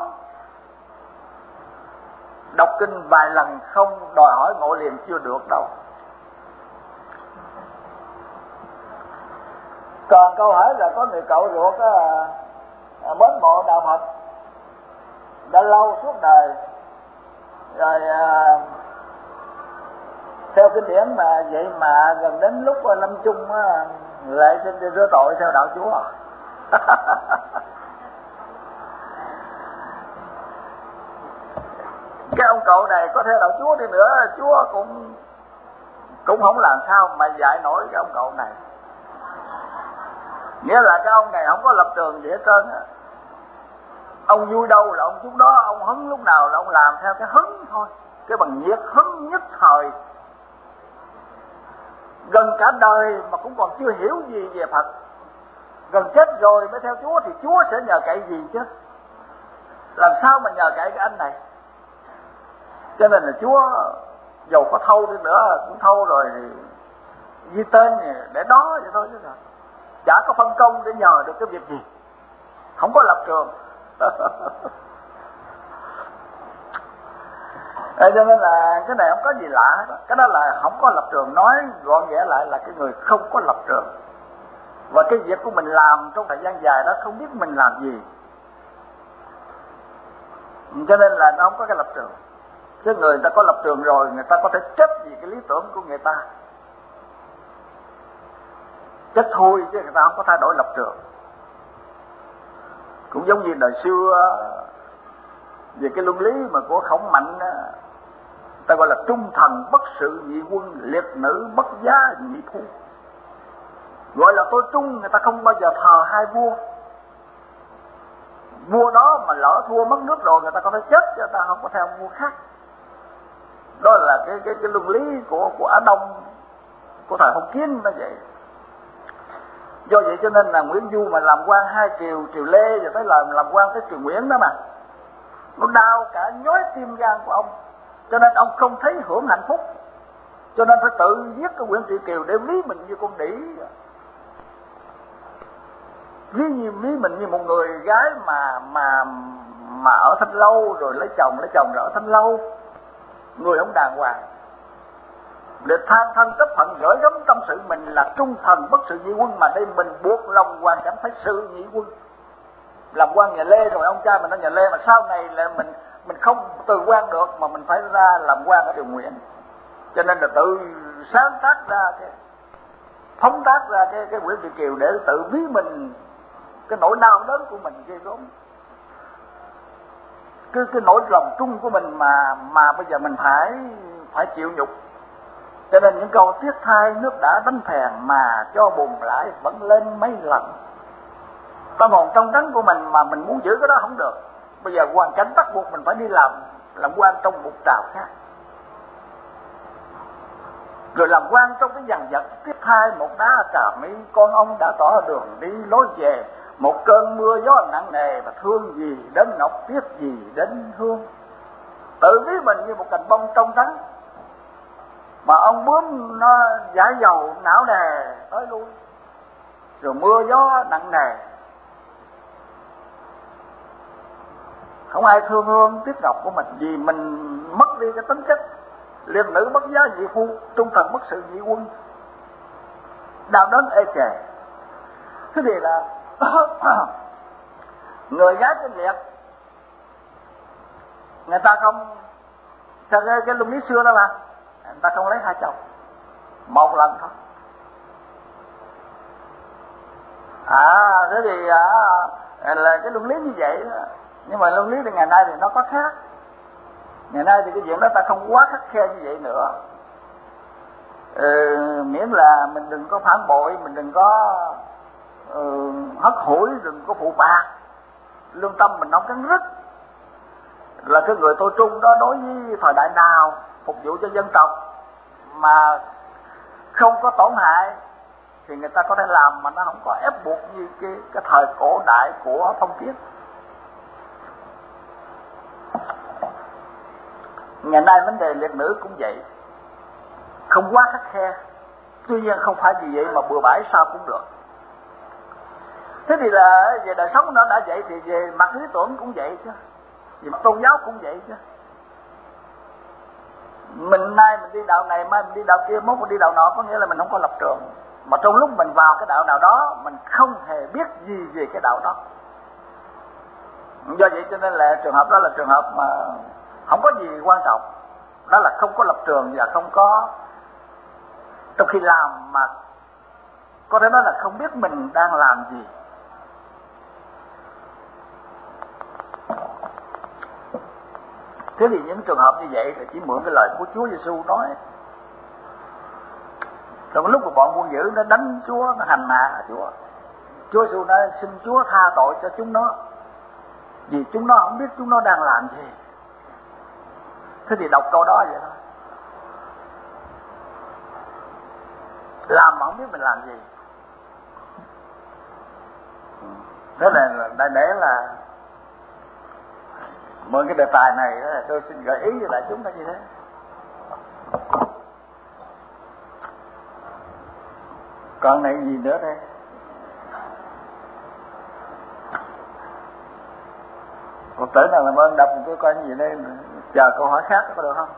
Đọc kinh vài lần không đòi hỏi ngộ liền chưa được đâu. Còn câu hỏi là có người cậu ruột mến mộ đạo Phật đã lâu suốt đời rồi, theo kinh điển mà vậy mà gần đến lúc lâm chung lại xin đi rửa tội theo đạo Chúa. Cái ông cậu này có theo đạo Chúa đi nữa, Chúa cũng không làm sao mà dạy nổi cái ông cậu này. Nghĩa là cái ông này không có lập trường gì hết trơn á. Ông vui đâu là ông chút đó, ông hứng lúc nào là ông làm theo cái hứng thôi, cái bằng nhiệt hứng nhất thời. Gần cả đời mà cũng còn chưa hiểu gì về Phật, gần chết rồi mới theo Chúa thì Chúa sẽ nhờ cậy gì chứ? Làm sao mà nhờ cậy cái anh này? Cho nên là Chúa dầu có thâu đi nữa cũng thâu rồi ghi tên để đó vậy thôi chứ sao, chả có phân công để nhờ được cái việc gì, không có lập trường. Cho nên là cái này không có gì lạ hết. Cái đó là không có lập trường. Nói gọn ghẽ lại là cái người không có lập trường. Và cái việc của mình làm trong thời gian dài đó không biết mình làm gì, cho nên là nó không có cái lập trường. Cái người ta có lập trường rồi, người ta có thể chấp gì cái lý tưởng của người ta, chết thôi, chứ người ta không có thay đổi lập trường. Cũng giống như đời xưa về cái luân lý mà của Khổng Mạnh, ta gọi là trung thần bất sự nhị quân, liệt nữ bất giá nhị phu. Gọi là tôi trung, người ta không bao giờ thờ hai vua. Vua đó mà lỡ thua mất nước rồi, người ta có thể chết chứ ta không có theo vua khác. Đó là cái luân lý của Á Đông, của thời Phong Kiến nó vậy. Do vậy cho nên là Nguyễn Du mà làm quan hai triều, triều Lê rồi tới làm quan tới triều Nguyễn đó mà, nó đau cả nhói tim gan của ông. Cho nên ông không thấy hưởng hạnh phúc, cho nên phải tự giết cái Nguyễn Trị Kiều để ví mình như con đĩ, ví mình như một người gái mà ở Thanh Lâu rồi lấy chồng rồi ở Thanh Lâu, người ông đàng hoàng, để than thân chấp phận gửi gắm tâm sự mình là trung thần bất sự nhị quân, mà đây mình buộc lòng hoàn cảnh phải sự nhị quân. Làm quan nhà Lê rồi, ông cha mình ở nhà Lê, mà sau này là mình không từ quan được mà mình phải ra làm quan ở triều Nguyễn. Cho nên là tự sáng tác ra phóng tác ra cái Nguyễn Trị Kiều để tự ví mình cái nỗi đau đớn của mình ghê gớm. Cái nỗi lòng trung của mình mà bây giờ mình phải chịu nhục. Cho nên những câu tiếc thay nước đã đánh phèn mà cho bùn lại vẫn lên mấy lần. Tâm hồn trong trắng của mình mà mình muốn giữ cái đó không được. Bây giờ hoàn cảnh bắt buộc mình phải đi làm quan trong một trào khác. Rồi làm quan trong cái dằn vặt tiếc thay một đá trà mỹ, con ông đã tỏ đường đi lối về. Một cơn mưa gió nặng nề và thương gì đến ngọc, tiếc gì đến hương. Tự ví mình như một cành bông trong trắng, mà ông bướm nó giải dầu não nề tới lui, rồi mưa gió nặng nề, không ai thương hương tiếc ngọc của mình, vì mình mất đi cái tính chất liệt nữ bất giá nhị phu, trung thần bất sự nhị quân, đau đớn ê chề. Thế thì là người gái trên liệt, người ta không theo cái luân lý xưa đó mà, người ta không lấy hai chồng, một lần thôi. Thế thì là cái luân lý như vậy đó. Nhưng mà luân lý thì ngày nay thì nó có khác. Ngày nay thì cái chuyện đó ta không quá khắt khe như vậy nữa. Miễn là mình đừng có phản bội, mình đừng có hất hủi, đừng có phụ bạc, lương tâm mình không cắn rứt. Là cái người tôi trung đó đối với thời đại nào phục vụ cho dân tộc mà không có tổn hại thì người ta có thể làm, mà nó không có ép buộc như cái thời cổ đại của Phong Kiến. Ngày nay vấn đề liệt nữ cũng vậy, không quá khắt khe, tuy nhiên không phải vì vậy mà bừa bãi sao cũng được. Thế thì là về đời sống nó đã vậy, thì về mặt lý tưởng cũng vậy chứ, về mặt tôn giáo cũng vậy chứ. Mình nay mình đi đạo này, mai mình đi đạo kia, mốt mình đi đạo nọ, có nghĩa là mình không có lập trường. Mà trong lúc mình vào cái đạo nào đó, mình không hề biết gì về cái đạo đó. Do vậy cho nên là trường hợp đó là trường hợp mà không có gì quan trọng. Đó là không có lập trường và không có, trong khi làm mà có thể nói là không biết mình đang làm gì. Thế thì những trường hợp như vậy thì chỉ mượn cái lời của Chúa Giêsu nói. Trong lúc mà bọn quân dữ nó đánh Chúa, nó hành hạ Chúa, Chúa Giêsu nói xin Chúa tha tội cho chúng nó, vì chúng nó không biết chúng nó đang làm gì. Thế thì đọc câu đó vậy thôi. Làm mà không biết mình làm gì. Thế là đại để là mượn cái đề tài này tôi xin gợi ý cho đại chúng là như thế. Còn này gì nữa đây? Phật tử nào làm ơn đọc tôi coi gì đây, chờ câu hỏi khác có được không?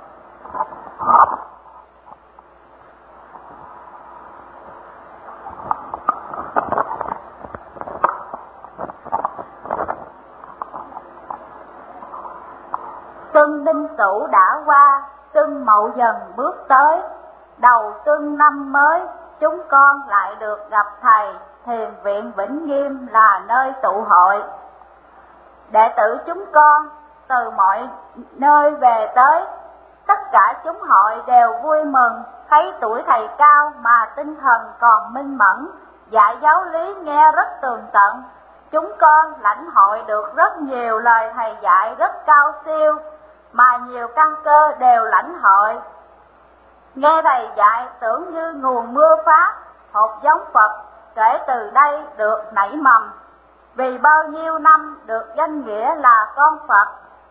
Xuân Đinh Sửu đã qua, Xuân Mậu Dần bước tới. Đầu xuân năm mới, chúng con lại được gặp Thầy. Thiền viện Vĩnh Nghiêm là nơi tụ hội. Đệ tử chúng con từ mọi nơi về tới. Tất cả chúng hội đều vui mừng, thấy tuổi Thầy cao mà tinh thần còn minh mẫn, dạy giáo lý nghe rất tường tận. Chúng con lãnh hội được rất nhiều lời Thầy dạy rất cao siêu, mà nhiều căn cơ đều lãnh hội. Nghe Thầy dạy tưởng như nguồn mưa Pháp, hột giống Phật kể từ đây được nảy mầm. Vì bao nhiêu năm được danh nghĩa là con Phật,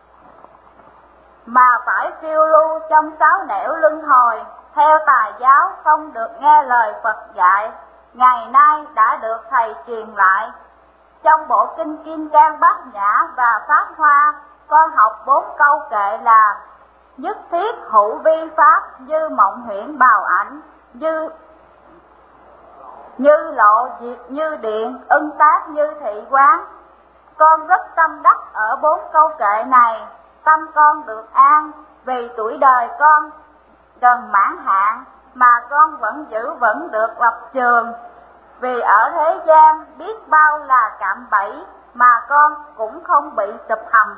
mà phải phiêu lưu trong sáu nẻo luân hồi, theo tà giáo không được nghe lời Phật dạy, ngày nay đã được Thầy truyền lại. Trong bộ kinh Kim Cang Bát Nhã và Pháp Hoa, con học 4 câu kệ là: nhất thiết hữu vi pháp, như mộng huyễn bào ảnh, như lộ diệt như điện, ưng tác như thị quán. Con rất tâm đắc ở 4 câu kệ này, tâm con được an, vì tuổi đời con gần mãn hạn mà con vẫn giữ vững được lập trường. Vì ở thế gian biết bao là cạm bẫy mà con cũng không bị sụp hầm.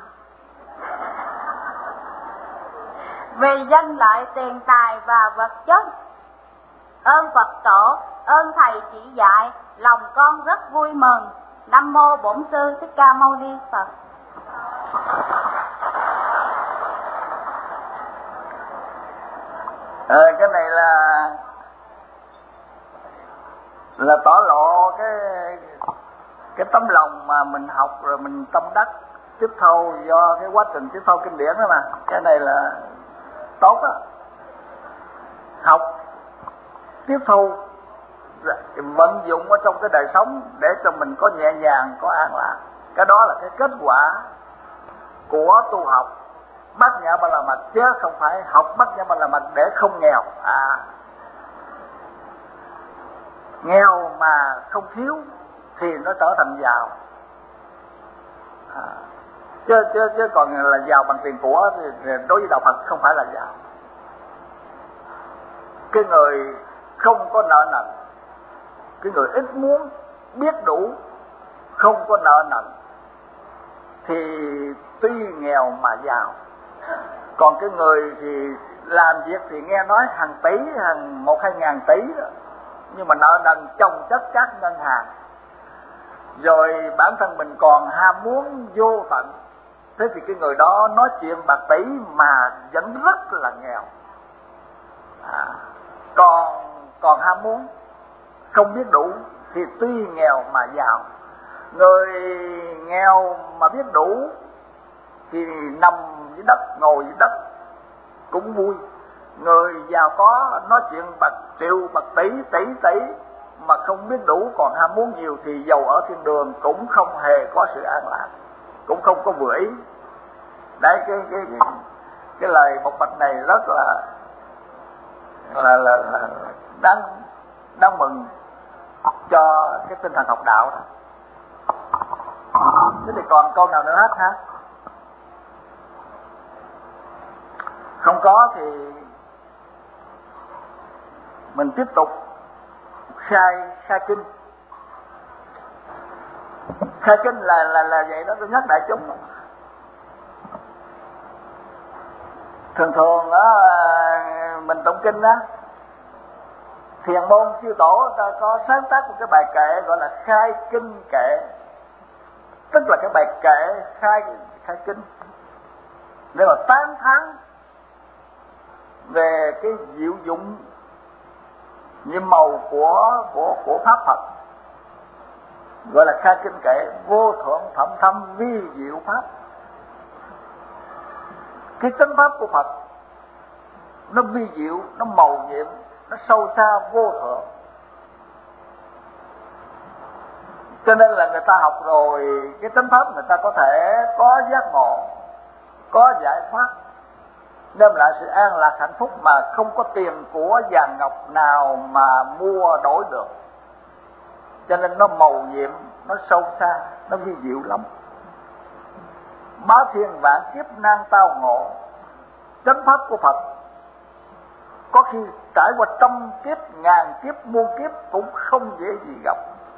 Vì danh lợi tiền tài và vật chất, ơn Phật Tổ, ơn Thầy chỉ dạy, lòng con rất vui mừng. Nam mô Bổn Sư Thích Ca Mâu Ni Phật. Cái này là tỏ lộ cái tấm lòng mà mình học rồi mình tâm đắc tiếp thu do cái quá trình tiếp thu kinh điển đó mà. Cái này là tốt á, học tiếp thu vận dụng ở trong cái đời sống để cho mình có nhẹ nhàng, có an lạc. Cái đó là cái kết quả của tu học Bát Nhã Ba La Mật, chứ không phải học Bát Nhã Ba La Mật để không nghèo. Nghèo mà không thiếu thì nó trở thành giàu. Chứ còn là giàu bằng tiền của thì đối với đạo Phật không phải là giàu. Cái người không có nợ nần, cái người ít muốn, biết đủ, không có nợ nần thì tuy nghèo mà giàu. Còn cái người thì làm việc thì nghe nói hàng tỷ, hàng 1-2 ngàn tỷ đó, nhưng mà nợ nần chồng chất các ngân hàng, rồi bản thân mình còn ham muốn vô tận. Thế thì cái người đó nói chuyện bạc tỷ mà vẫn rất là nghèo. Còn ham muốn, không biết đủ thì tuy nghèo mà giàu. Người nghèo mà biết đủ thì nằm dưới đất, ngồi dưới đất cũng vui. Người giàu có nói chuyện bạc triệu, bạc tỷ, tỷ mà không biết đủ, còn ham muốn nhiều thì dầu ở thiên đường cũng không hề có sự an lạc, cũng không có vừa ý. Đấy, cái lời bộc bạch này rất là đáng mừng cho cái tinh thần học đạo đó. Thế thì còn câu nào nữa hết hả? Không có thì mình tiếp tục khai kinh. Khai kinh là vậy đó, tôi nhắc đại chúng. Thường á, mình tụng kinh á, Thiền môn Chư Tổ ta có sáng tác một cái bài kệ gọi là khai kinh kệ, tức là cái bài kệ khai kinh để mà tán thán về cái diệu dụng nhiệm màu của pháp Phật, gọi là khai kinh kệ. Vô thượng thậm thâm vi diệu pháp, cái chánh pháp của Phật nó vi diệu, nó màu nhiệm, nó sâu xa vô thượng. Cho nên là người ta học rồi cái chánh pháp, người ta có thể có giác ngộ, có giải thoát, đem lại sự an lạc hạnh phúc mà không có tiền của vàng ngọc nào mà mua đổi được. Cho nên nó mầu nhiệm, nó sâu xa, nó vi diệu lắm. Bá thiên vạn kiếp nan tao ngộ, chánh pháp của Phật có khi trải qua trăm kiếp, ngàn kiếp, muôn kiếp cũng không dễ gì gặp.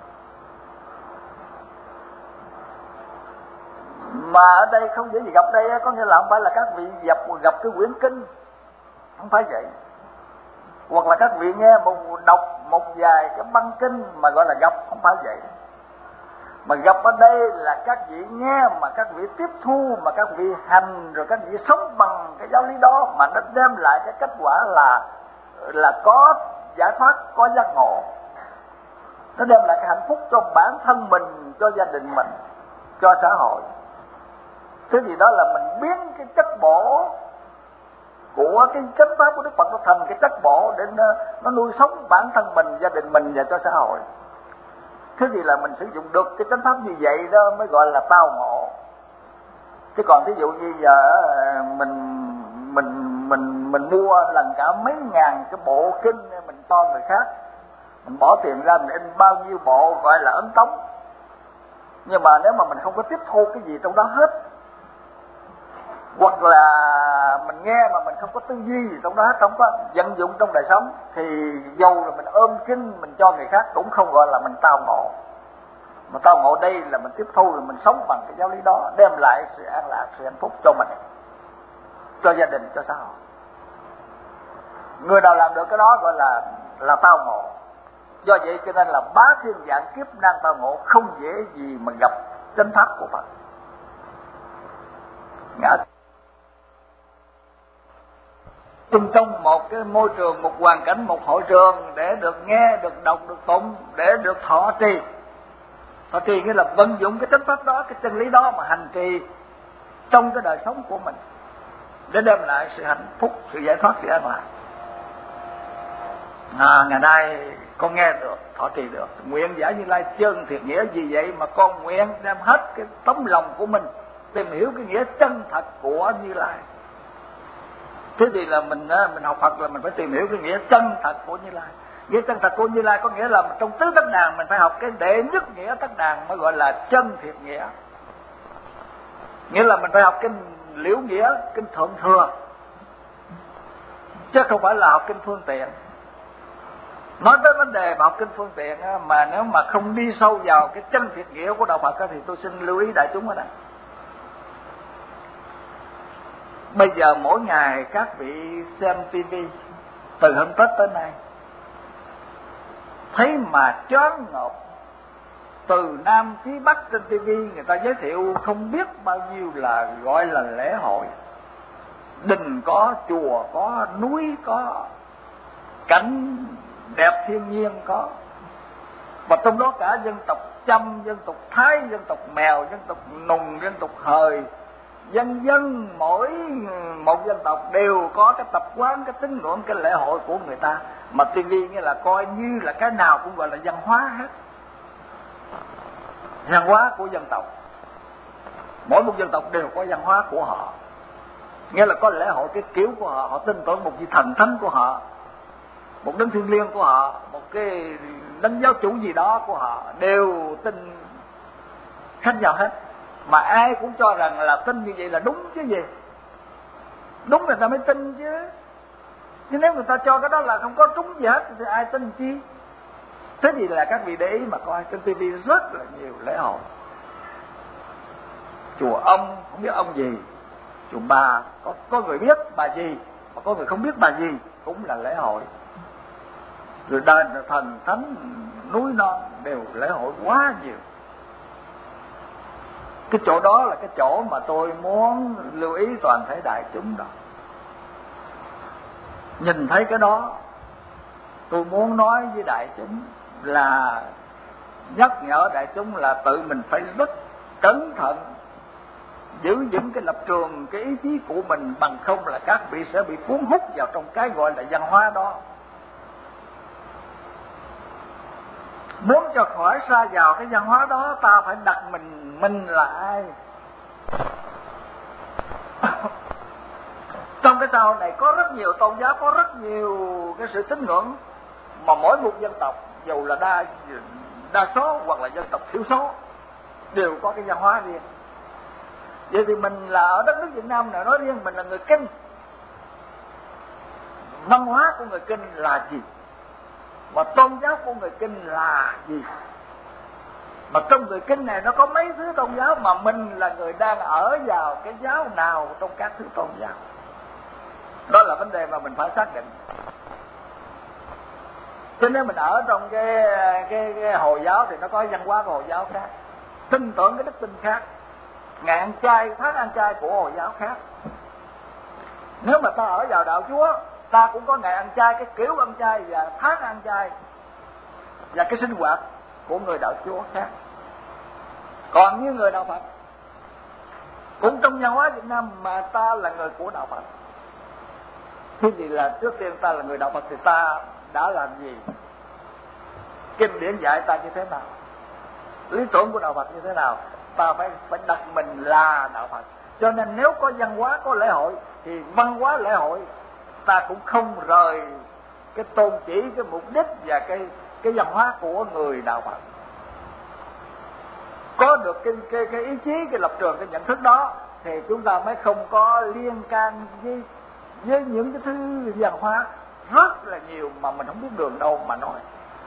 Mà ở đây không dễ gì gặp đây có nghĩa là không phải là các vị gặp cái quyển kinh, không phải vậy. Hoặc là các vị nghe đọc một vài cái băng kinh mà gọi là gặp, không phải vậy. Mà gặp ở đây là các vị nghe mà các vị tiếp thu, mà các vị hành, rồi các vị sống bằng cái giáo lý đó, mà nó đem lại cái kết quả là có giải thoát, có giác ngộ. Nó đem lại cái hạnh phúc cho bản thân mình, cho gia đình mình, cho xã hội. Thế thì đó là mình biến cái chất bổ của cái chánh pháp của Đức Phật nó thành cái chất bổ để nó nuôi sống bản thân mình, gia đình mình và cho xã hội. Thế thì là mình sử dụng được cái chánh pháp như vậy đó mới gọi là tao ngộ. Chứ còn ví dụ như giờ mình mua lần cả mấy ngàn cái bộ kinh mình to người khác, mình bỏ tiền ra mình in bao nhiêu bộ gọi là ấn tống, nhưng mà nếu mà mình không có tiếp thu cái gì trong đó hết, hoặc là mình nghe mà mình không có tư duy gì trong đó hết, không có vận dụng trong đời sống, thì dầu là mình ôm kinh mình cho người khác cũng không gọi là mình tao ngộ. Mà tao ngộ đây là mình tiếp thu, là mình sống bằng cái giáo lý đó, đem lại sự an lạc, sự hạnh phúc cho mình, cho gia đình, cho xã hội. Người nào làm được cái đó gọi là tao ngộ. Do vậy cho nên là bá thiên vạn kiếp nan tao ngộ, không dễ gì mà gặp chánh pháp của Phật. Trong một cái môi trường, một hoàn cảnh, một hội trường để được nghe, được đọc, được tụng, để được thọ trì. Thọ trì nghĩa là vận dụng cái chánh pháp đó, cái chân lý đó mà hành trì trong cái đời sống của mình để đem lại sự hạnh phúc, sự giải thoát, sự an lạc. Ngày nay con nghe được, thọ trì được, nguyện giả Như Lai chân thiệt nghĩa, vì vậy mà con nguyện đem hết cái tấm lòng của mình tìm hiểu cái nghĩa chân thật của Như Lai. Thế thì là mình học Phật là mình phải tìm hiểu cái nghĩa chân thật của Như Lai. Nghĩa chân thật của Như Lai có nghĩa là trong tứ tất đàn mình phải học cái đệ nhất nghĩa tất đàn mới gọi là chân thiệt nghĩa. Nghĩa là mình phải học kinh liễu nghĩa, kinh thượng thừa, chứ không phải là học kinh phương tiện. Nói tới vấn đề mà học kinh phương tiện mà nếu mà không đi sâu vào cái chân thiệt nghĩa của đạo Phật thì tôi xin lưu ý đại chúng ở đây. Bây giờ mỗi ngày các vị xem TV từ hôm Tết tới nay, thấy mà choáng ngợp. Từ Nam chí Bắc trên TV người ta giới thiệu không biết bao nhiêu là gọi là lễ hội. Đình có, chùa có, núi có, cảnh đẹp thiên nhiên có. Và trong đó cả dân tộc Chăm, dân tộc Thái, dân tộc Mèo, dân tộc Nùng, dân tộc Hời, dân mỗi một dân tộc đều có cái tập quán, cái tín ngưỡng, cái lễ hội của người ta. Mà TV nghĩa là coi như là cái nào cũng gọi là văn hóa hết, văn hóa của dân tộc. Mỗi một dân tộc đều có văn hóa của họ, nghĩa là có lễ hội cái kiểu của họ. Họ tin tưởng một vị thần thánh của họ, một đấng thiêng liêng của họ, một cái đấng giáo chủ gì đó của họ, đều tin khác nhau hết. Mà ai cũng cho rằng là tin như vậy là đúng chứ gì. Đúng người ta mới tin chứ. Chứ nếu người ta cho cái đó là không có trúng gì hết thì ai tin chi. Thế thì là các vị để ý mà coi trên TV rất là nhiều lễ hội. Chùa ông không biết ông gì, chùa bà có người biết bà gì, mà có người không biết bà gì, cũng là lễ hội. Rồi đền thần thánh núi non đều lễ hội quá nhiều. Cái chỗ đó là cái chỗ mà tôi muốn lưu ý toàn thể đại chúng đó. Nhìn thấy cái đó, tôi muốn nói với đại chúng là nhắc nhở đại chúng là tự mình phải rất cẩn thận, giữ vững cái lập trường, cái ý chí của mình, bằng không là các vị sẽ bị cuốn hút vào trong cái gọi là văn hóa đó. Muốn cho khỏi sa vào cái văn hóa đó, ta phải đặt mình là ai. Trong cái xã hội này có rất nhiều tôn giáo, có rất nhiều cái sự tín ngưỡng, mà mỗi một dân tộc, dù là đa số hoặc là dân tộc thiểu số, đều có cái văn hóa riêng. Vậy thì mình là ở đất nước Việt Nam này nói riêng, mình là người Kinh. Văn hóa của người Kinh là gì? Và tôn giáo của người Kinh là gì? Mà trong người Kinh này nó có mấy thứ tôn giáo, mà mình là người đang ở vào cái giáo nào trong các thứ tôn giáo? Đó là vấn đề mà mình phải xác định. Cho nên mình ở trong cái Hồi giáo thì nó có văn hóa của Hồi giáo khác, tin tưởng cái đức tin khác, ngày ăn chay, tháng ăn chay của Hồi giáo khác. Nếu mà ta ở vào đạo Chúa, ta cũng có ngày ăn chay, cái kiểu ăn chay và tháng ăn chay và cái sinh hoạt của người đạo Chúa khác. Còn như người đạo Phật, cũng trong văn hóa Việt Nam mà ta là người của đạo Phật. Thế thì là trước tiên ta là người đạo Phật thì ta đã làm gì? Kinh điển dạy ta như thế nào? Lý tưởng của đạo Phật như thế nào? Ta phải đặt mình là đạo Phật. Cho nên nếu có văn hóa, có lễ hội, thì văn hóa lễ hội ta cũng không rời cái tôn chỉ, cái mục đích và cái văn hóa của người đạo Phật. Có được cái ý chí, cái lập trường, cái nhận thức đó, thì chúng ta mới không có liên can với những cái thứ văn hóa rất là nhiều mà mình không biết đường đâu mà nói.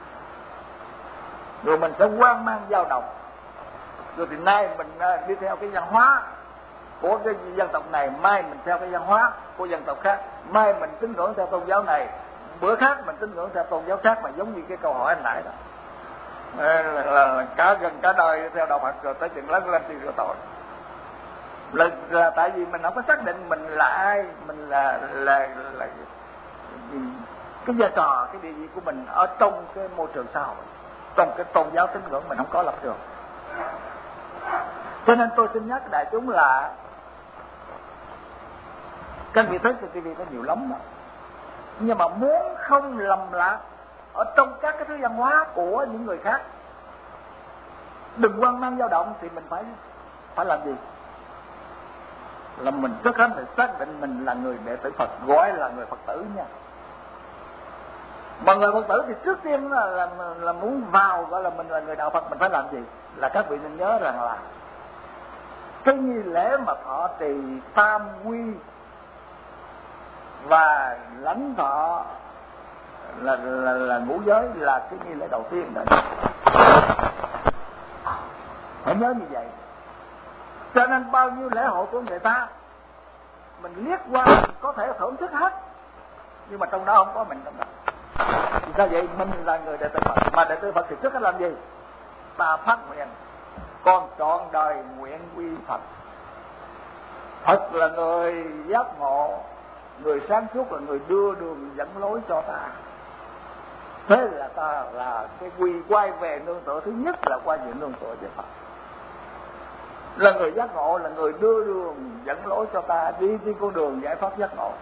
Rồi mình sẽ hoang mang dao động. Rồi thì nay mình đi theo cái văn hóa của cái dân tộc này, mai mình theo cái văn hóa của dân tộc khác, mai mình tín ngưỡng theo tôn giáo này, bữa khác mình tín ngưỡng theo tôn giáo khác, mà giống như cái câu hỏi anh nãy đó. Là gần cả đời theo đạo Phật rồi tới chừng lớn lên thì rồi tội. Là tại vì mình không có xác định mình là ai, mình là cái vai trò, cái địa vị của mình ở trong cái môi trường xã hội, trong cái tôn giáo tín ngưỡng mình không có lập trường. Cho nên tôi xin nhắc đại chúng là các vị thấy trên TV có nhiều lắm đó. Nhưng mà muốn không lầm lạc ở trong các cái thứ văn hóa của những người khác, đừng hoang mang dao động, thì mình phải làm gì? Là mình trước hết phải xác định mình là người đệ tử Phật, gọi là người Phật tử nha. Mà người Phật tử thì trước tiên là muốn vào gọi là mình là người đạo Phật, mình phải làm gì? Là các vị nên nhớ rằng là cái nghi lễ mà thọ trì tam quy và lãnh thọ là ngũ giới là cái nghi lễ đầu tiên đó. Phải nhớ như vậy. Cho nên bao nhiêu lễ hội của người ta mình liếc qua mình có thể thưởng thức hết, nhưng mà trong đó không có mình trong đó. Thì sao vậy? Mình là người đệ tử Phật, mà đệ tử Phật thì trước hết làm gì? Ta phát nguyện con trọn đời nguyện quy Phật. Phật là người giác ngộ, người sáng suốt, là người đưa đường dẫn lối cho ta. Thế là ta là cái quy quay về nương tựa thứ nhất, là quay về nương tựa với Phật. Là người giác ngộ, là người đưa đường dẫn lối cho ta đi trên con đường giải thoát giác ngộ.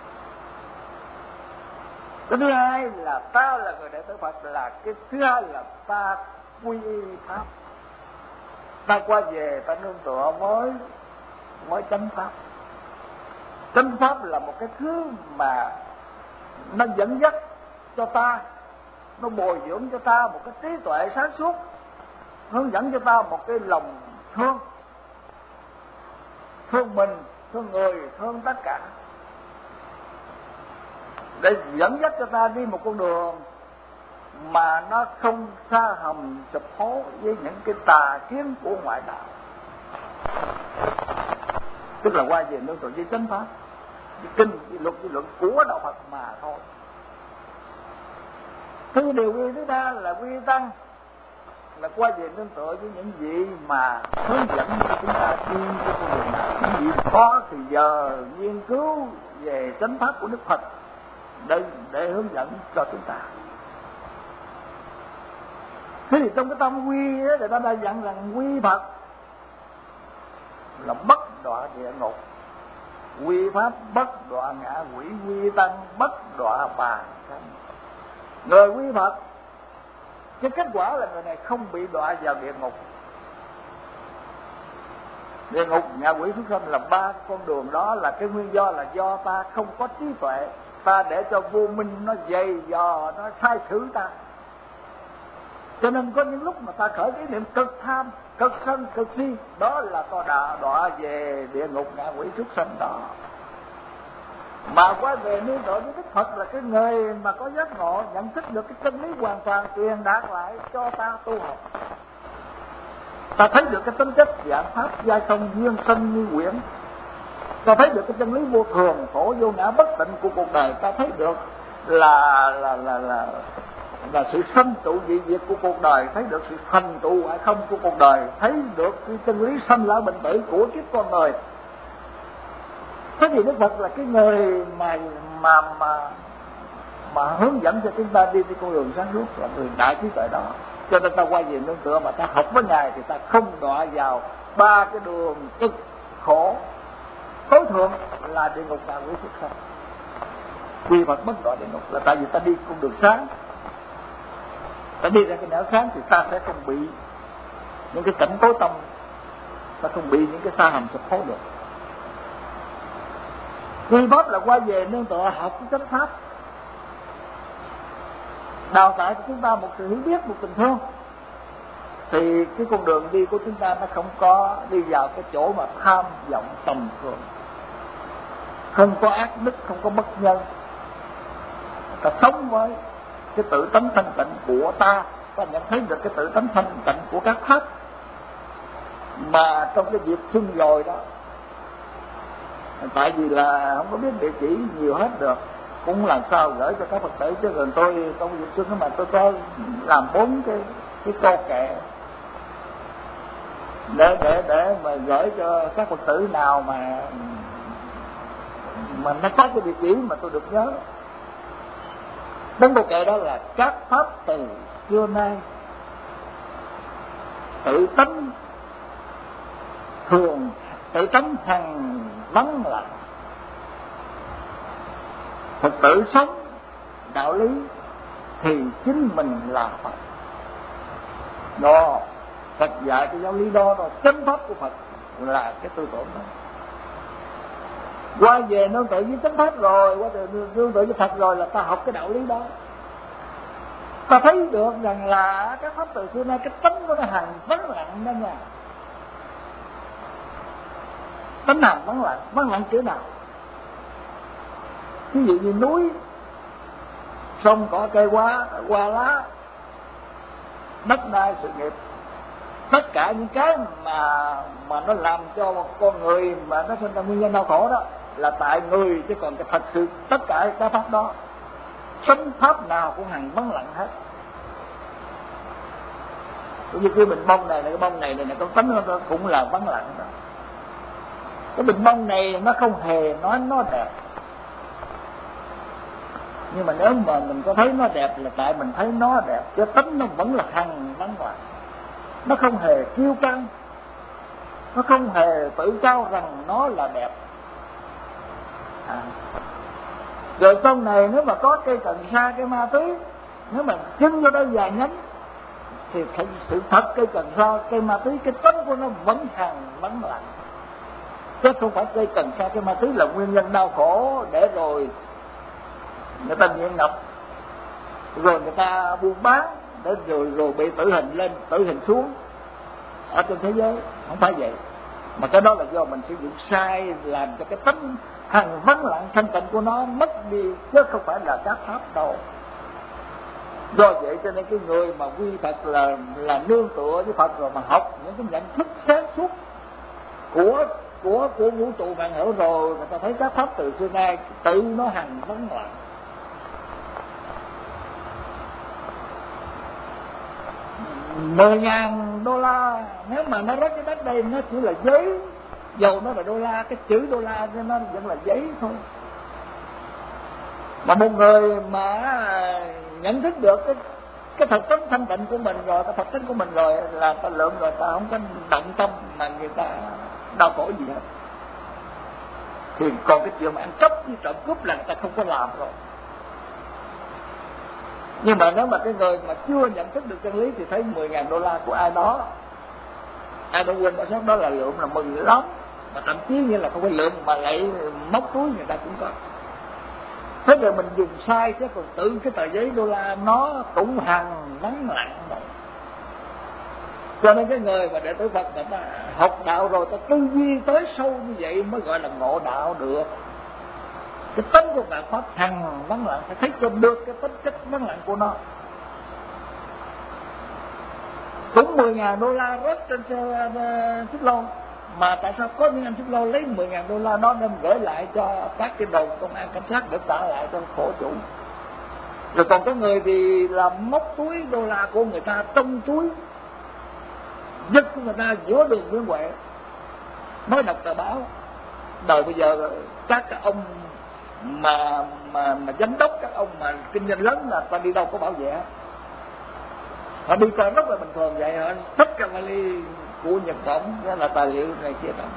Cái thứ hai là ta là người đệ tử Phật, là cái thứ hai là ta quy y Pháp. Ta qua về ta nương tựa với chánh Pháp. Chánh Pháp là một cái thứ mà nó dẫn dắt cho ta, nó bồi dưỡng cho ta một cái trí tuệ sáng suốt, hướng dẫn cho ta một cái lòng thương mình, thương người, thương tất cả, để dẫn dắt cho ta đi một con đường mà nó không xa hầm sụp hố với những cái tà kiến của ngoại đạo. Tức là qua về nương tựa với chánh Pháp, với kinh, với luật, với luận của đạo Phật mà thôi. Thứ điều quy thứ ba là quy tăng, là qua về nương tựa với những gì mà hướng dẫn cho chúng ta đi cái con đường nào, những gì có thì giờ nghiên cứu về chánh Pháp của Đức Phật để hướng dẫn cho chúng ta. Thế thì trong cái tâm quy đó, người ta đã dặn rằng quy Phật là bất đọa địa ngục, quy Pháp bất đọa ngạ quỷ, quy tăng bất đọa bàn sanh. Người quy Phật cái kết quả là người này không bị đọa vào địa ngục. Địa ngục, ngạ quỷ, súc sanh là ba con đường đó, là cái nguyên do là do ta không có trí tuệ, ta để cho vô minh nó dày dò, nó sai xử ta. Cho nên có những lúc mà ta khởi cái niệm cực tham, cực sân, cực si, đó là ta đọa về địa ngục ngạ quỷ súc sanh đó. Mà quay về nương tựa với Đức Phật là cái người mà có giác ngộ, nhận thức được cái chân lý hoàn toàn, truyền đạt lại cho ta tu học. Ta thấy được cái tính chất dạng pháp giai không duyên sinh như quyển. Ta thấy được cái chân lý vô thường, khổ vô ngã bất tịnh của cuộc đời. Ta thấy được là sự sanh trụ dị diệt của cuộc đời, thấy được sự thành trụ hoại không của cuộc đời, thấy được cái chân lý sanh lão bệnh tử của kiếp con người. Thế thì Đức Phật là cái người mà hướng dẫn cho chúng ta đi con đường sáng suốt, là người đại trí tuệ đó. Cho nên ta quay về nương tựa mà ta học với Ngài thì ta không đọa vào ba cái đường cực khổ. Tối thượng là địa ngục ngạ quỷ súc sanh. Quy Phật bất đọa địa ngục là tại vì ta đi con đường sáng. Ta đi ra cái nẻo sáng thì ta sẽ không bị những cái cảnh tối tăm, ta không bị những cái sa hầm sụp hố được. Quy Pháp là quay về nương tựa học cái chánh pháp, đào tạo cho chúng ta một sự hiểu biết, một tình thương, thì cái con đường đi của chúng ta nó không có đi vào cái chỗ mà tham vọng tầm thường, không có ác đức, không có bất nhân. Ta sống với cái tự tánh thanh tịnh của ta nhận thấy được cái tự tánh thanh tịnh của các pháp. Mà trong cái việc xưng rồi đó, tại vì là không có biết địa chỉ nhiều hết được, cũng làm sao gửi cho các Phật tử. Chứ gần tôi công việc xưng mà tôi có làm 4 cái câu kệ để mà gửi cho các Phật tử nào mà nó có cái địa chỉ mà tôi được nhớ. Bốn câu kệ đó là: các pháp từ xưa nay tự tánh thường, tự tánh hằng vắng lặng, Phật tử sống đạo lý thì chính mình là Phật. Đó, Phật dạy cái giáo lý đó, chánh pháp của Phật là cái tư tưởng đó. Qua về nương tựa với chánh pháp rồi, qua về nương tựa với Phật rồi là ta học cái đạo lý đó. Ta thấy được rằng là các pháp từ xưa nay cái tánh của nó hằng vắng lặng đó nha. Tánh hằng vắng lặng kiểu nào? Ví dụ như núi, sông, cỏ, cây, hoa lá, đất đai, sự nghiệp, tất cả những cái mà nó làm cho một con người mà nó sinh ra nguyên nhân đau khổ đó là tại người, chứ còn cái thật sự tất cả các pháp đó, chánh pháp nào cũng hằng vắng lặng hết. Cũng như cái bình bông này, cái bông này cái tánh nó cũng là vắng lặng đó. Cái bình bông này nó không hề nói nó đẹp, nhưng mà nếu mà mình có thấy nó đẹp là tại mình thấy nó đẹp, chứ tánh nó vẫn là hằng vắng lặng. Nó không hề kiêu căng, nó không hề tự cao rằng nó là đẹp. Rồi sau này nếu mà có cây cần sa, cây ma túy, nếu mà chân vô đó vài nhánh thì thật sự thật cây cần sa, cây ma túy, cái tánh của nó vẫn hằng vắng lặng. Chứ không phải cây cần sa, cây ma túy là nguyên nhân đau khổ để rồi người ta nghiện ngập, rồi người ta buôn bán, để rồi bị tử hình lên, tử hình xuống ở trên thế giới. Không phải vậy, mà cái đó là do mình sử dụng sai, làm cho cái tánh hằng vắng lặng thanh tịnh của nó mất đi, chứ không phải là các pháp đâu. Do vậy cho nên cái người mà quy Phật là nương tựa với Phật rồi mà học những cái nhận thức sáng suốt của vũ trụ vạn hữu rồi, người ta thấy các pháp từ xưa nay tự nó hằng vắng lặng. $10,000 nếu mà nó rớt cái đất đây nó chỉ là giấy, dầu nó là đô la, cái chữ đô la cho nó vẫn là giấy thôi. Mà một người mà nhận thức được cái thật tính thanh tịnh của mình rồi, cái thật tính của mình rồi là ta lượng rồi, ta không có động tâm mà người ta đau khổ gì hết. Thì còn cái chuyện mà ăn cắp với trộm cướp là người ta không có làm rồi. Nhưng mà nếu mà cái người mà chưa nhận thức được chân lý thì thấy 10.000 đô la của ai đó quên bỏ sót đó là lượng là mừng lắm, mà thậm chí như là không phải lượng mà lại móc túi người ta cũng có. Thế rồi mình dùng sai chứ còn tự cái tờ giấy đô la nó cũng hằng vắng lặng rồi. Cho nên cái người mà đệ tử Phật mà ta học đạo rồi ta tư duy tới sâu như vậy mới gọi là ngộ đạo được. Cái tính của bạn Pháp hằng vắng lặng, phải thấy cho được cái tính chất vắng lặng của nó. Cũng 10.000 đô la rớt trên xe xích lô, mà tại sao có những anh xích lô lấy 10.000 đô la đó đem gửi lại cho các cái đồn công an cảnh sát để trả lại cho khổ chủ. Rồi còn có người thì làm móc túi đô la của người ta trong túi giật của người ta giữa đường Nguyễn Huệ. Mới đọc tờ báo đời bây giờ các ông mà giám đốc, các ông mà kinh doanh lớn là ta đi đâu có bảo vệ, họ đi coi rất là bình thường vậy, họ xách cái vali của Nhật Bản, đó là tài liệu này kia đó.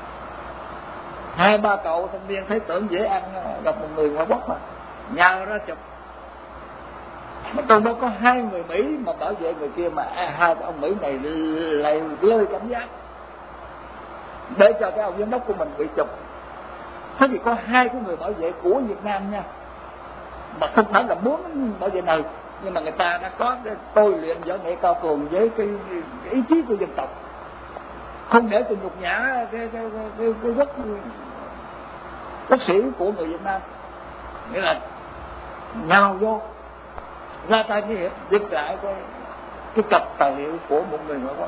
2-3 cậu thanh niên thấy tưởng dễ ăn, gặp một người ngoại quốc mà nhào ra chụp. Mà trong đó có 2 người Mỹ mà bảo vệ người kia, mà 2 ông Mỹ này lại lơi cảm giác để cho cái ông giám đốc của mình bị chụp. Thế thì có 2 cái người bảo vệ của Việt Nam nha, mà không phải là muốn bảo vệ này, nhưng mà người ta đã có cái tôi luyện võ nghệ cao cường với cái ý chí của dân tộc, không để cho nhục nhã cái quốc sĩ của người Việt Nam, nghĩa là nhào vô ra tay cái hiệp giật lại cái cặp tài liệu của một người ngoại quốc,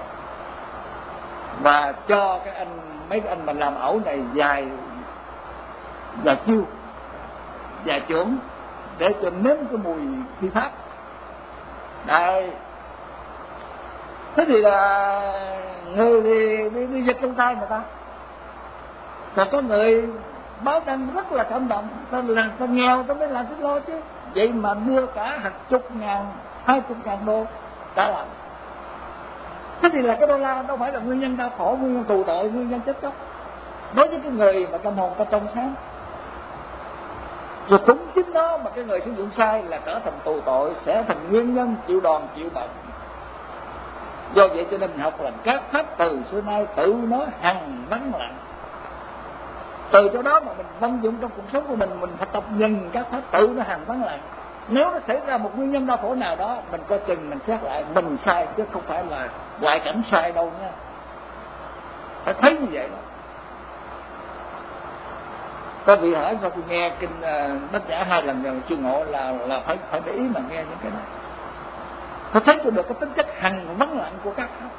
và cho mấy cái anh mà làm ẩu này dài chiêu dài chưởng để cho nếm cái mùi phi pháp. Đây, thế thì là người thì đi giật trong tay người ta. Còn có người báo đăng rất là cảm động, ta nghèo ta mới làm xích lô chứ, vậy mà đưa cả hàng chục ngàn, 20.000 đô trả lại. Thế thì là cái đô la đâu phải là nguyên nhân đau khổ, nguyên nhân tù tội, nguyên nhân chết chóc đối với cái người mà tâm hồn ta trong sáng. Rồi cũng chính đó mà cái người sử dụng sai là trở thành tù tội, sẽ thành nguyên nhân chịu đòn chịu bệnh. Do vậy cho nên mình học là các pháp từ xưa nay tự nó hằng vắng lặng. Từ chỗ đó mà mình vận dụng trong cuộc sống của mình phải tập nhìn các pháp tự nó hằng vắng lặng. Nếu nó xảy ra một nguyên nhân đau khổ nào đó, mình coi chừng mình xét lại mình sai chứ không phải là ngoại cảnh sai đâu nha. Phải thấy như vậy đó. Có vị hỏi sao tôi nghe kinh Bát Nhã 2 lần rồi chưa ngộ là phải để ý mà nghe những cái đó. Phải thấy cho được cái tính chất hằng vắng lặng của các pháp.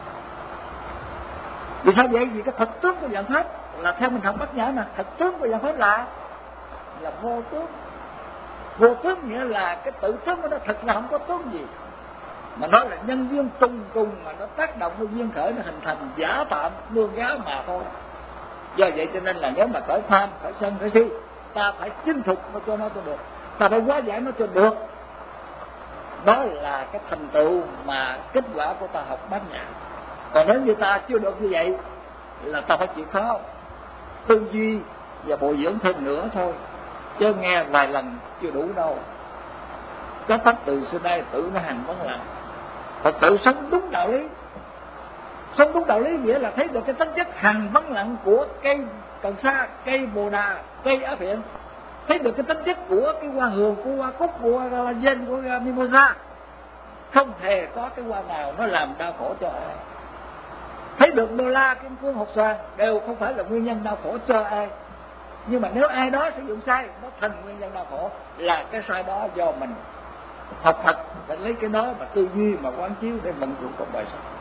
Vì sao vậy? Vì cái thực tướng của dạng pháp là theo mình học Bát Nhã mà, thực tướng của dạng pháp là vô tướng. Vô tướng nghĩa là cái tự tướng của nó thật là không có tướng gì, mà nó là nhân duyên trùng trùng mà nó tác động với duyên khởi, nó hình thành giả tạm nương gá mà thôi. Do vậy cho nên là nếu mà khởi tham, khởi sân, khởi si, ta phải chinh phục nó cho nó được, ta phải hóa giải nó cho được. Đó là cái thành tựu mà kết quả của ta học Bát Nhã. Còn nếu như ta chưa được như vậy là ta phải chịu khó tư duy và bồi dưỡng thêm nữa thôi, chứ nghe vài lần chưa đủ đâu. Các pháp từ xưa nay tự nó hằng vắng lặng. Phật tử sống đúng đạo lý. Sống đúng đạo lý nghĩa là thấy được cái tính chất hằng vắng lặng của cây cần sa, cây bồ đà, cây á phiện. Thấy được cái tính chất của cái hoa hường, của hoa cúc, của hoa dên, của mimosa. Không hề có cái hoa nào nó làm đau khổ cho ai. Thấy được đô la, kim cương, hột xoàn đều không phải là nguyên nhân đau khổ cho ai. Nhưng mà nếu ai đó sử dụng sai, nó thành nguyên nhân đau khổ, là cái sai đó do mình học Phật phải lấy cái đó mà tư duy mà quán chiếu để vận dụng trong đời sống.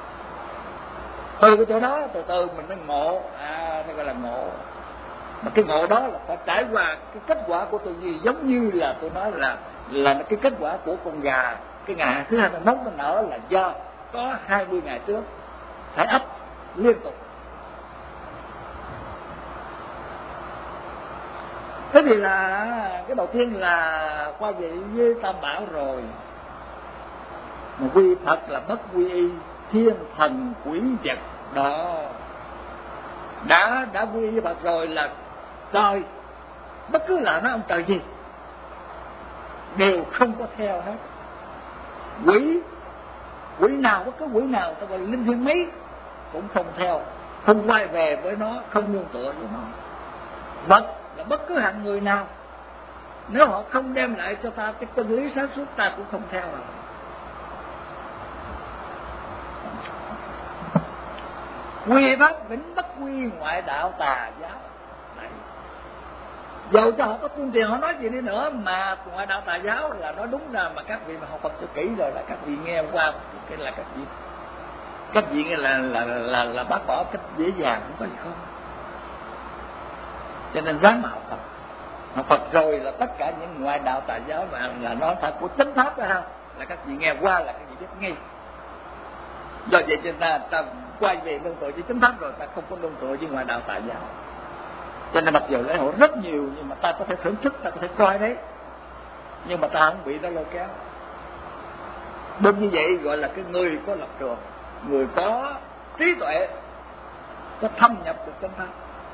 Từ cái chỗ đó từ từ mình mới ngộ, nó gọi là ngộ. Mà cái ngộ đó là phải trải qua cái kết quả của tư duy, giống như là tôi nói là cái kết quả của con gà. Cái ngày thứ 21 nó nở là do có 20 ngày trước phải ấp liên tục. Thế thì là cái đầu tiên là qua vị với Tam Bảo rồi, mà quy Phật là bất quy y, thiên thần quỷ vật đó. Đã quy y với Phật rồi là trời, bất cứ là nó ông trời gì đều không có theo hết. Quỷ nào, bất cứ quỷ nào, ta gọi là linh thiêng mấy cũng không theo, không quay về với nó, không nương tựa với nó. Vật là bất cứ hạng người nào, nếu họ không đem lại cho ta cái chân lý sáng suốt, ta cũng không theo rồi. Quy pháp vĩnh bất quy, ngoại đạo tà giáo. Đấy. Dầu cho họ có tuyên truyền, họ nói gì đi nữa, mà ngoại đạo tà giáo là nói đúng ra, mà các vị mà học Phật cho kỹ rồi là các vị nghe qua cái là các vị nghe là bác bỏ cách dễ dàng, không có gì không. Cho nên dám mà học Phật rồi là tất cả những ngoại đạo tà giáo mà là nói thật của chánh pháp đó ha, là các vị nghe qua là các vị biết ngay. Do vậy cho nên ta quay về nương tựa với chánh pháp rồi, ta không có nương tựa với ngoại đạo tà giáo. Cho nên mặc dù lễ hội rất nhiều, nhưng mà ta có thể thưởng thức, ta có thể coi đấy, nhưng mà ta không bị nó lôi kéo. Đúng như vậy gọi là cái người có lập trường, người có trí tuệ, có thâm nhập được chánh pháp.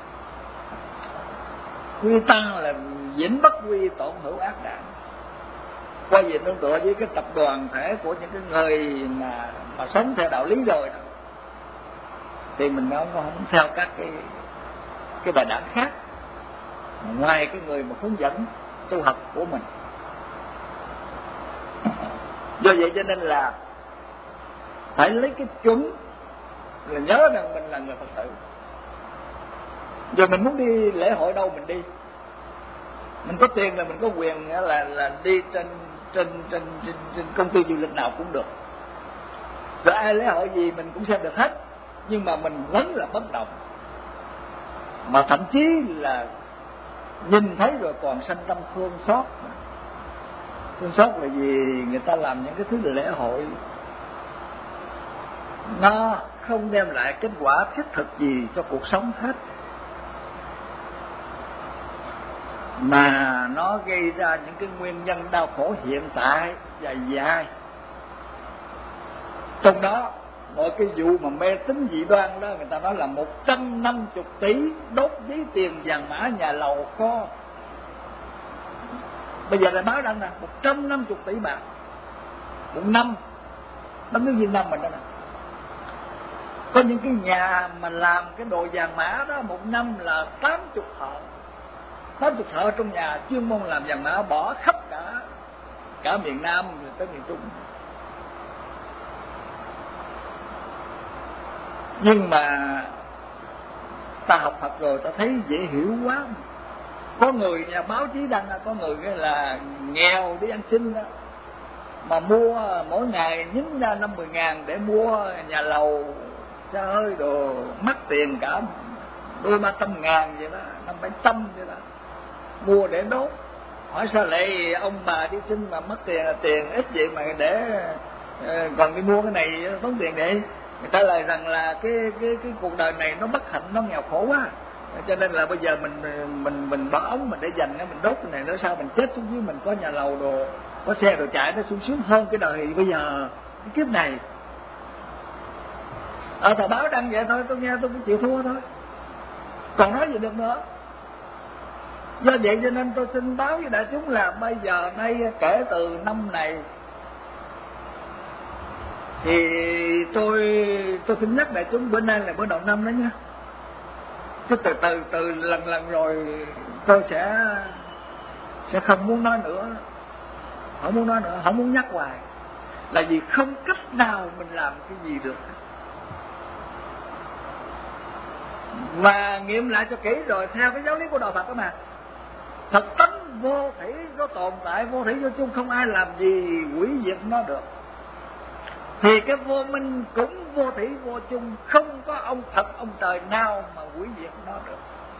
Quy tăng là vĩnh bất quy, tổn hữu ác đảng. Quay về nương tựa với cái tập đoàn thể của những cái người mà sống theo đạo lý rồi đó, thì mình không theo các cái bài đảng khác ngoài cái người mà hướng dẫn tu học của mình. Do vậy cho nên là phải lấy cái chuẩn là nhớ rằng mình là người Phật tử. Rồi mình muốn đi lễ hội đâu mình đi, mình có tiền là mình có quyền là đi trên công ty du lịch nào cũng được, rồi ai lễ hội gì mình cũng xem được hết, nhưng mà mình vẫn là bất động, mà thậm chí là nhìn thấy rồi còn sanh tâm thương xót. Thương xót là vì người ta làm những cái thứ lễ hội nó không đem lại kết quả thiết thực gì cho cuộc sống hết, mà nó gây ra những cái nguyên nhân đau khổ hiện tại dài dài. Trong đó mọi cái vụ mà mê tín dị đoan đó, người ta nói là 150 tỷ đốt giấy tiền vàng mã nhà lầu kho. Bây giờ là báo đăng nè, 150 tỷ bạc một năm, nó như Việt Nam mình đó nè. Có những cái nhà mà làm cái đồ vàng mã đó một năm là 80 thợ. 80 thợ trong nhà chuyên môn làm vàng mã, bỏ khắp cả miền Nam tới miền Trung. Nhưng mà ta học Phật rồi ta thấy dễ hiểu quá. Có người nhà báo chí đăng, có người cái là nghèo đi ăn xin đó, mà mua mỗi ngày nhín ra 50 ngàn để mua nhà lầu xe hơi đồ mắc tiền cả 200-300 ngàn vậy đó, 500-700 vậy đó, mua để đốt. Hỏi sao lại ông bà đi xin mà mất tiền ít vậy mà để còn đi mua cái này tốn tiền vậy? Người ta lại rằng là cái cuộc đời này nó bất hạnh, nó nghèo khổ quá, cho nên là bây giờ mình bỏ ống mình để dành mình đốt cái này, nữa sao mình chết xuống dưới mình có nhà lầu đồ, có xe đồ chạy, nó sung sướng hơn cái đời bây giờ cái kiếp này. Tờ báo đăng vậy thôi, tôi nghe tôi cũng chịu thua thôi, còn nói gì được nữa. Do vậy cho nên tôi xin báo với đại chúng là bây giờ nay kể từ năm này thì tôi xin nhắc đại chúng, bữa nay là bữa đầu năm đó nha, chứ từ lần rồi tôi sẽ không muốn nói nữa, không muốn nói nữa, không muốn nhắc hoài, là vì không cách nào mình làm cái gì được. Và nghiệm lại cho kỹ rồi, theo cái giáo lý của đạo Phật đó mà, thật tánh vô thủy nó tồn tại, vô thủy vô chung, không ai làm gì hủy diệt nó được. Thì cái vô minh cũng vô thủy vô chung, không có ông Phật ông trời nào mà hủy diệt nó được.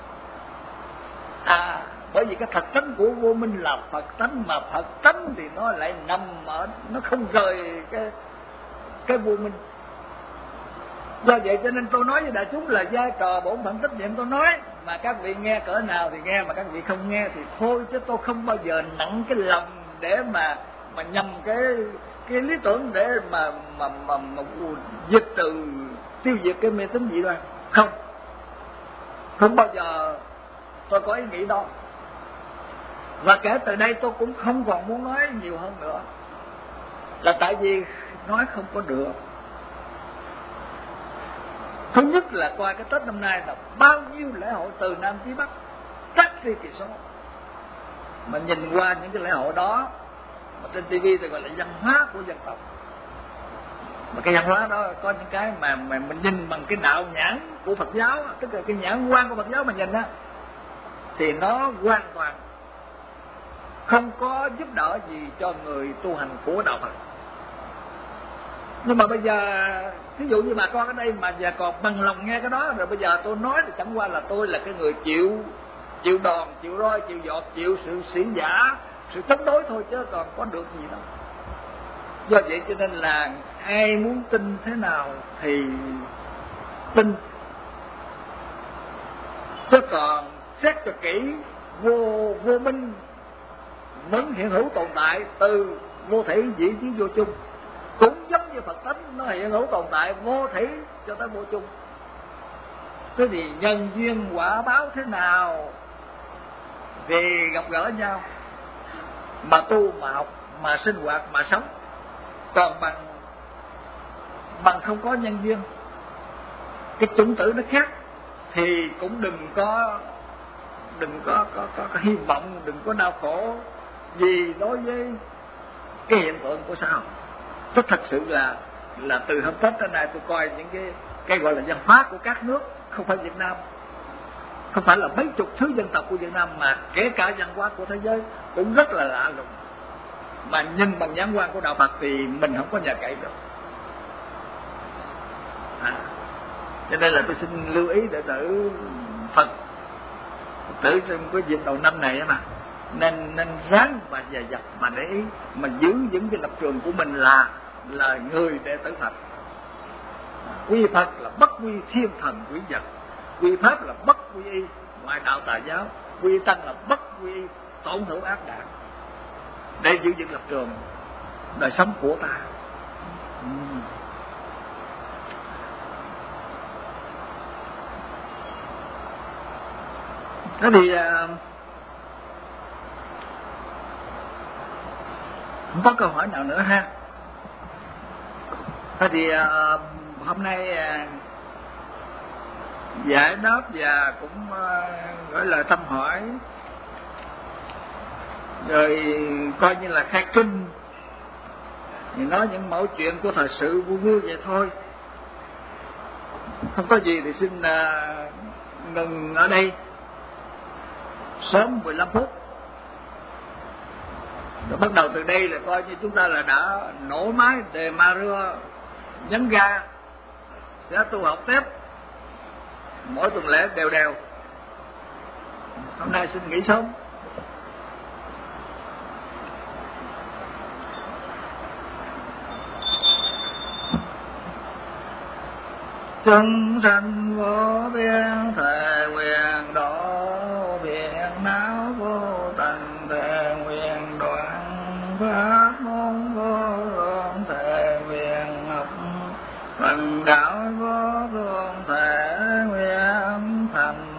Bởi vì cái thật tánh của vô minh là Phật tánh, mà Phật tánh thì nó lại nằm ở, nó không rời cái vô minh. Do vậy cho nên tôi nói với đại chúng là vai trò bổn phận trách nhiệm tôi nói, mà các vị nghe cỡ nào thì nghe, mà các vị không nghe thì thôi, chứ tôi không bao giờ nặng cái lòng để mà nhằm cái lý tưởng để mà diệt trừ, tiêu diệt cái mê tín dị đoan. Không bao giờ tôi có ý nghĩ đó. Và kể từ đây tôi cũng không còn muốn nói nhiều hơn nữa, là tại vì nói không có được. Thứ nhất là qua cái Tết năm nay là bao nhiêu lễ hội từ Nam chí Bắc cắt đi kỳ số. Mà nhìn qua những cái lễ hội đó mà trên TV thì gọi là văn hóa của dân tộc. Mà cái văn hóa đó có những cái mà mình nhìn bằng cái đạo nhãn của Phật giáo, tức là cái nhãn quan của Phật giáo mà nhìn á, thì nó hoàn toàn không có giúp đỡ gì cho người tu hành của đạo Phật. Nhưng mà bây giờ ví dụ như bà con ở đây mà giờ còn bằng lòng nghe cái đó, rồi bây giờ tôi nói thì chẳng qua là tôi là cái người chịu đòn, chịu roi, chịu dọt, chịu sự sỉ vả, sự chống đối thôi, chứ còn có được gì đâu. Do vậy cho nên là ai muốn tin thế nào thì tin, chứ còn xét cho kỹ, vô minh vẫn hiện hữu tồn tại từ vô thể dĩ chí vô chung, cũng giống như Phật tánh nó hiện hữu tồn tại vô thể cho tới vô chung. Thế thì nhân duyên quả báo thế nào vì gặp gỡ nhau mà tu, mà học, mà sinh hoạt, mà sống. Còn bằng không có nhân duyên, cái chủng tử nó khác, thì cũng đừng có hy vọng, đừng có đau khổ gì đối với cái hiện tượng của xã hội. Thật sự là từ hôm Tết tới nay tôi coi những cái gọi là văn hóa của các nước, không phải Việt Nam, không phải là mấy chục thứ dân tộc của Việt Nam, mà kể cả văn hóa của thế giới cũng rất là lạ lùng. Mà nhìn bằng nhãn quan của đạo Phật thì mình không có nhờ cậy được. Cho nên là tôi xin lưu ý đệ tử Phật tử trong cái dịp đầu năm này mà nên ráng và dè dặt mà để ý, mà giữ vững cái lập trường của mình là người đệ tử Phật. Quy Phật là bất quy thiên thần quỷ vật, quy Pháp là bất quy y ngoại đạo tà giáo, quy Tăng là bất quy y tổn hữu ác đảng, để giữ vững lập trường đời sống của ta. Thế thì không có câu hỏi nào nữa ha. Thế thì hôm nay giải đáp và cũng gọi là thăm hỏi, rồi coi như là khai kinh, thì nói những mẫu chuyện của thời sự vui vui vậy thôi. Không có gì thì xin ngừng ở đây sớm 15 phút. Rồi bắt đầu từ đây là coi như chúng ta là đã nổ máy đề ma rưa, nhấn ga, sẽ tu học tiếp mỗi tuần lễ đều. Hôm nay xin nghỉ sớm. Chúng sanh vô biên thề nguyện độ, biển não vô tận thề nguyện đoạn, pháp môn vô lượng thề nguyện học, phần đạo vô thượng thề nguyện thành.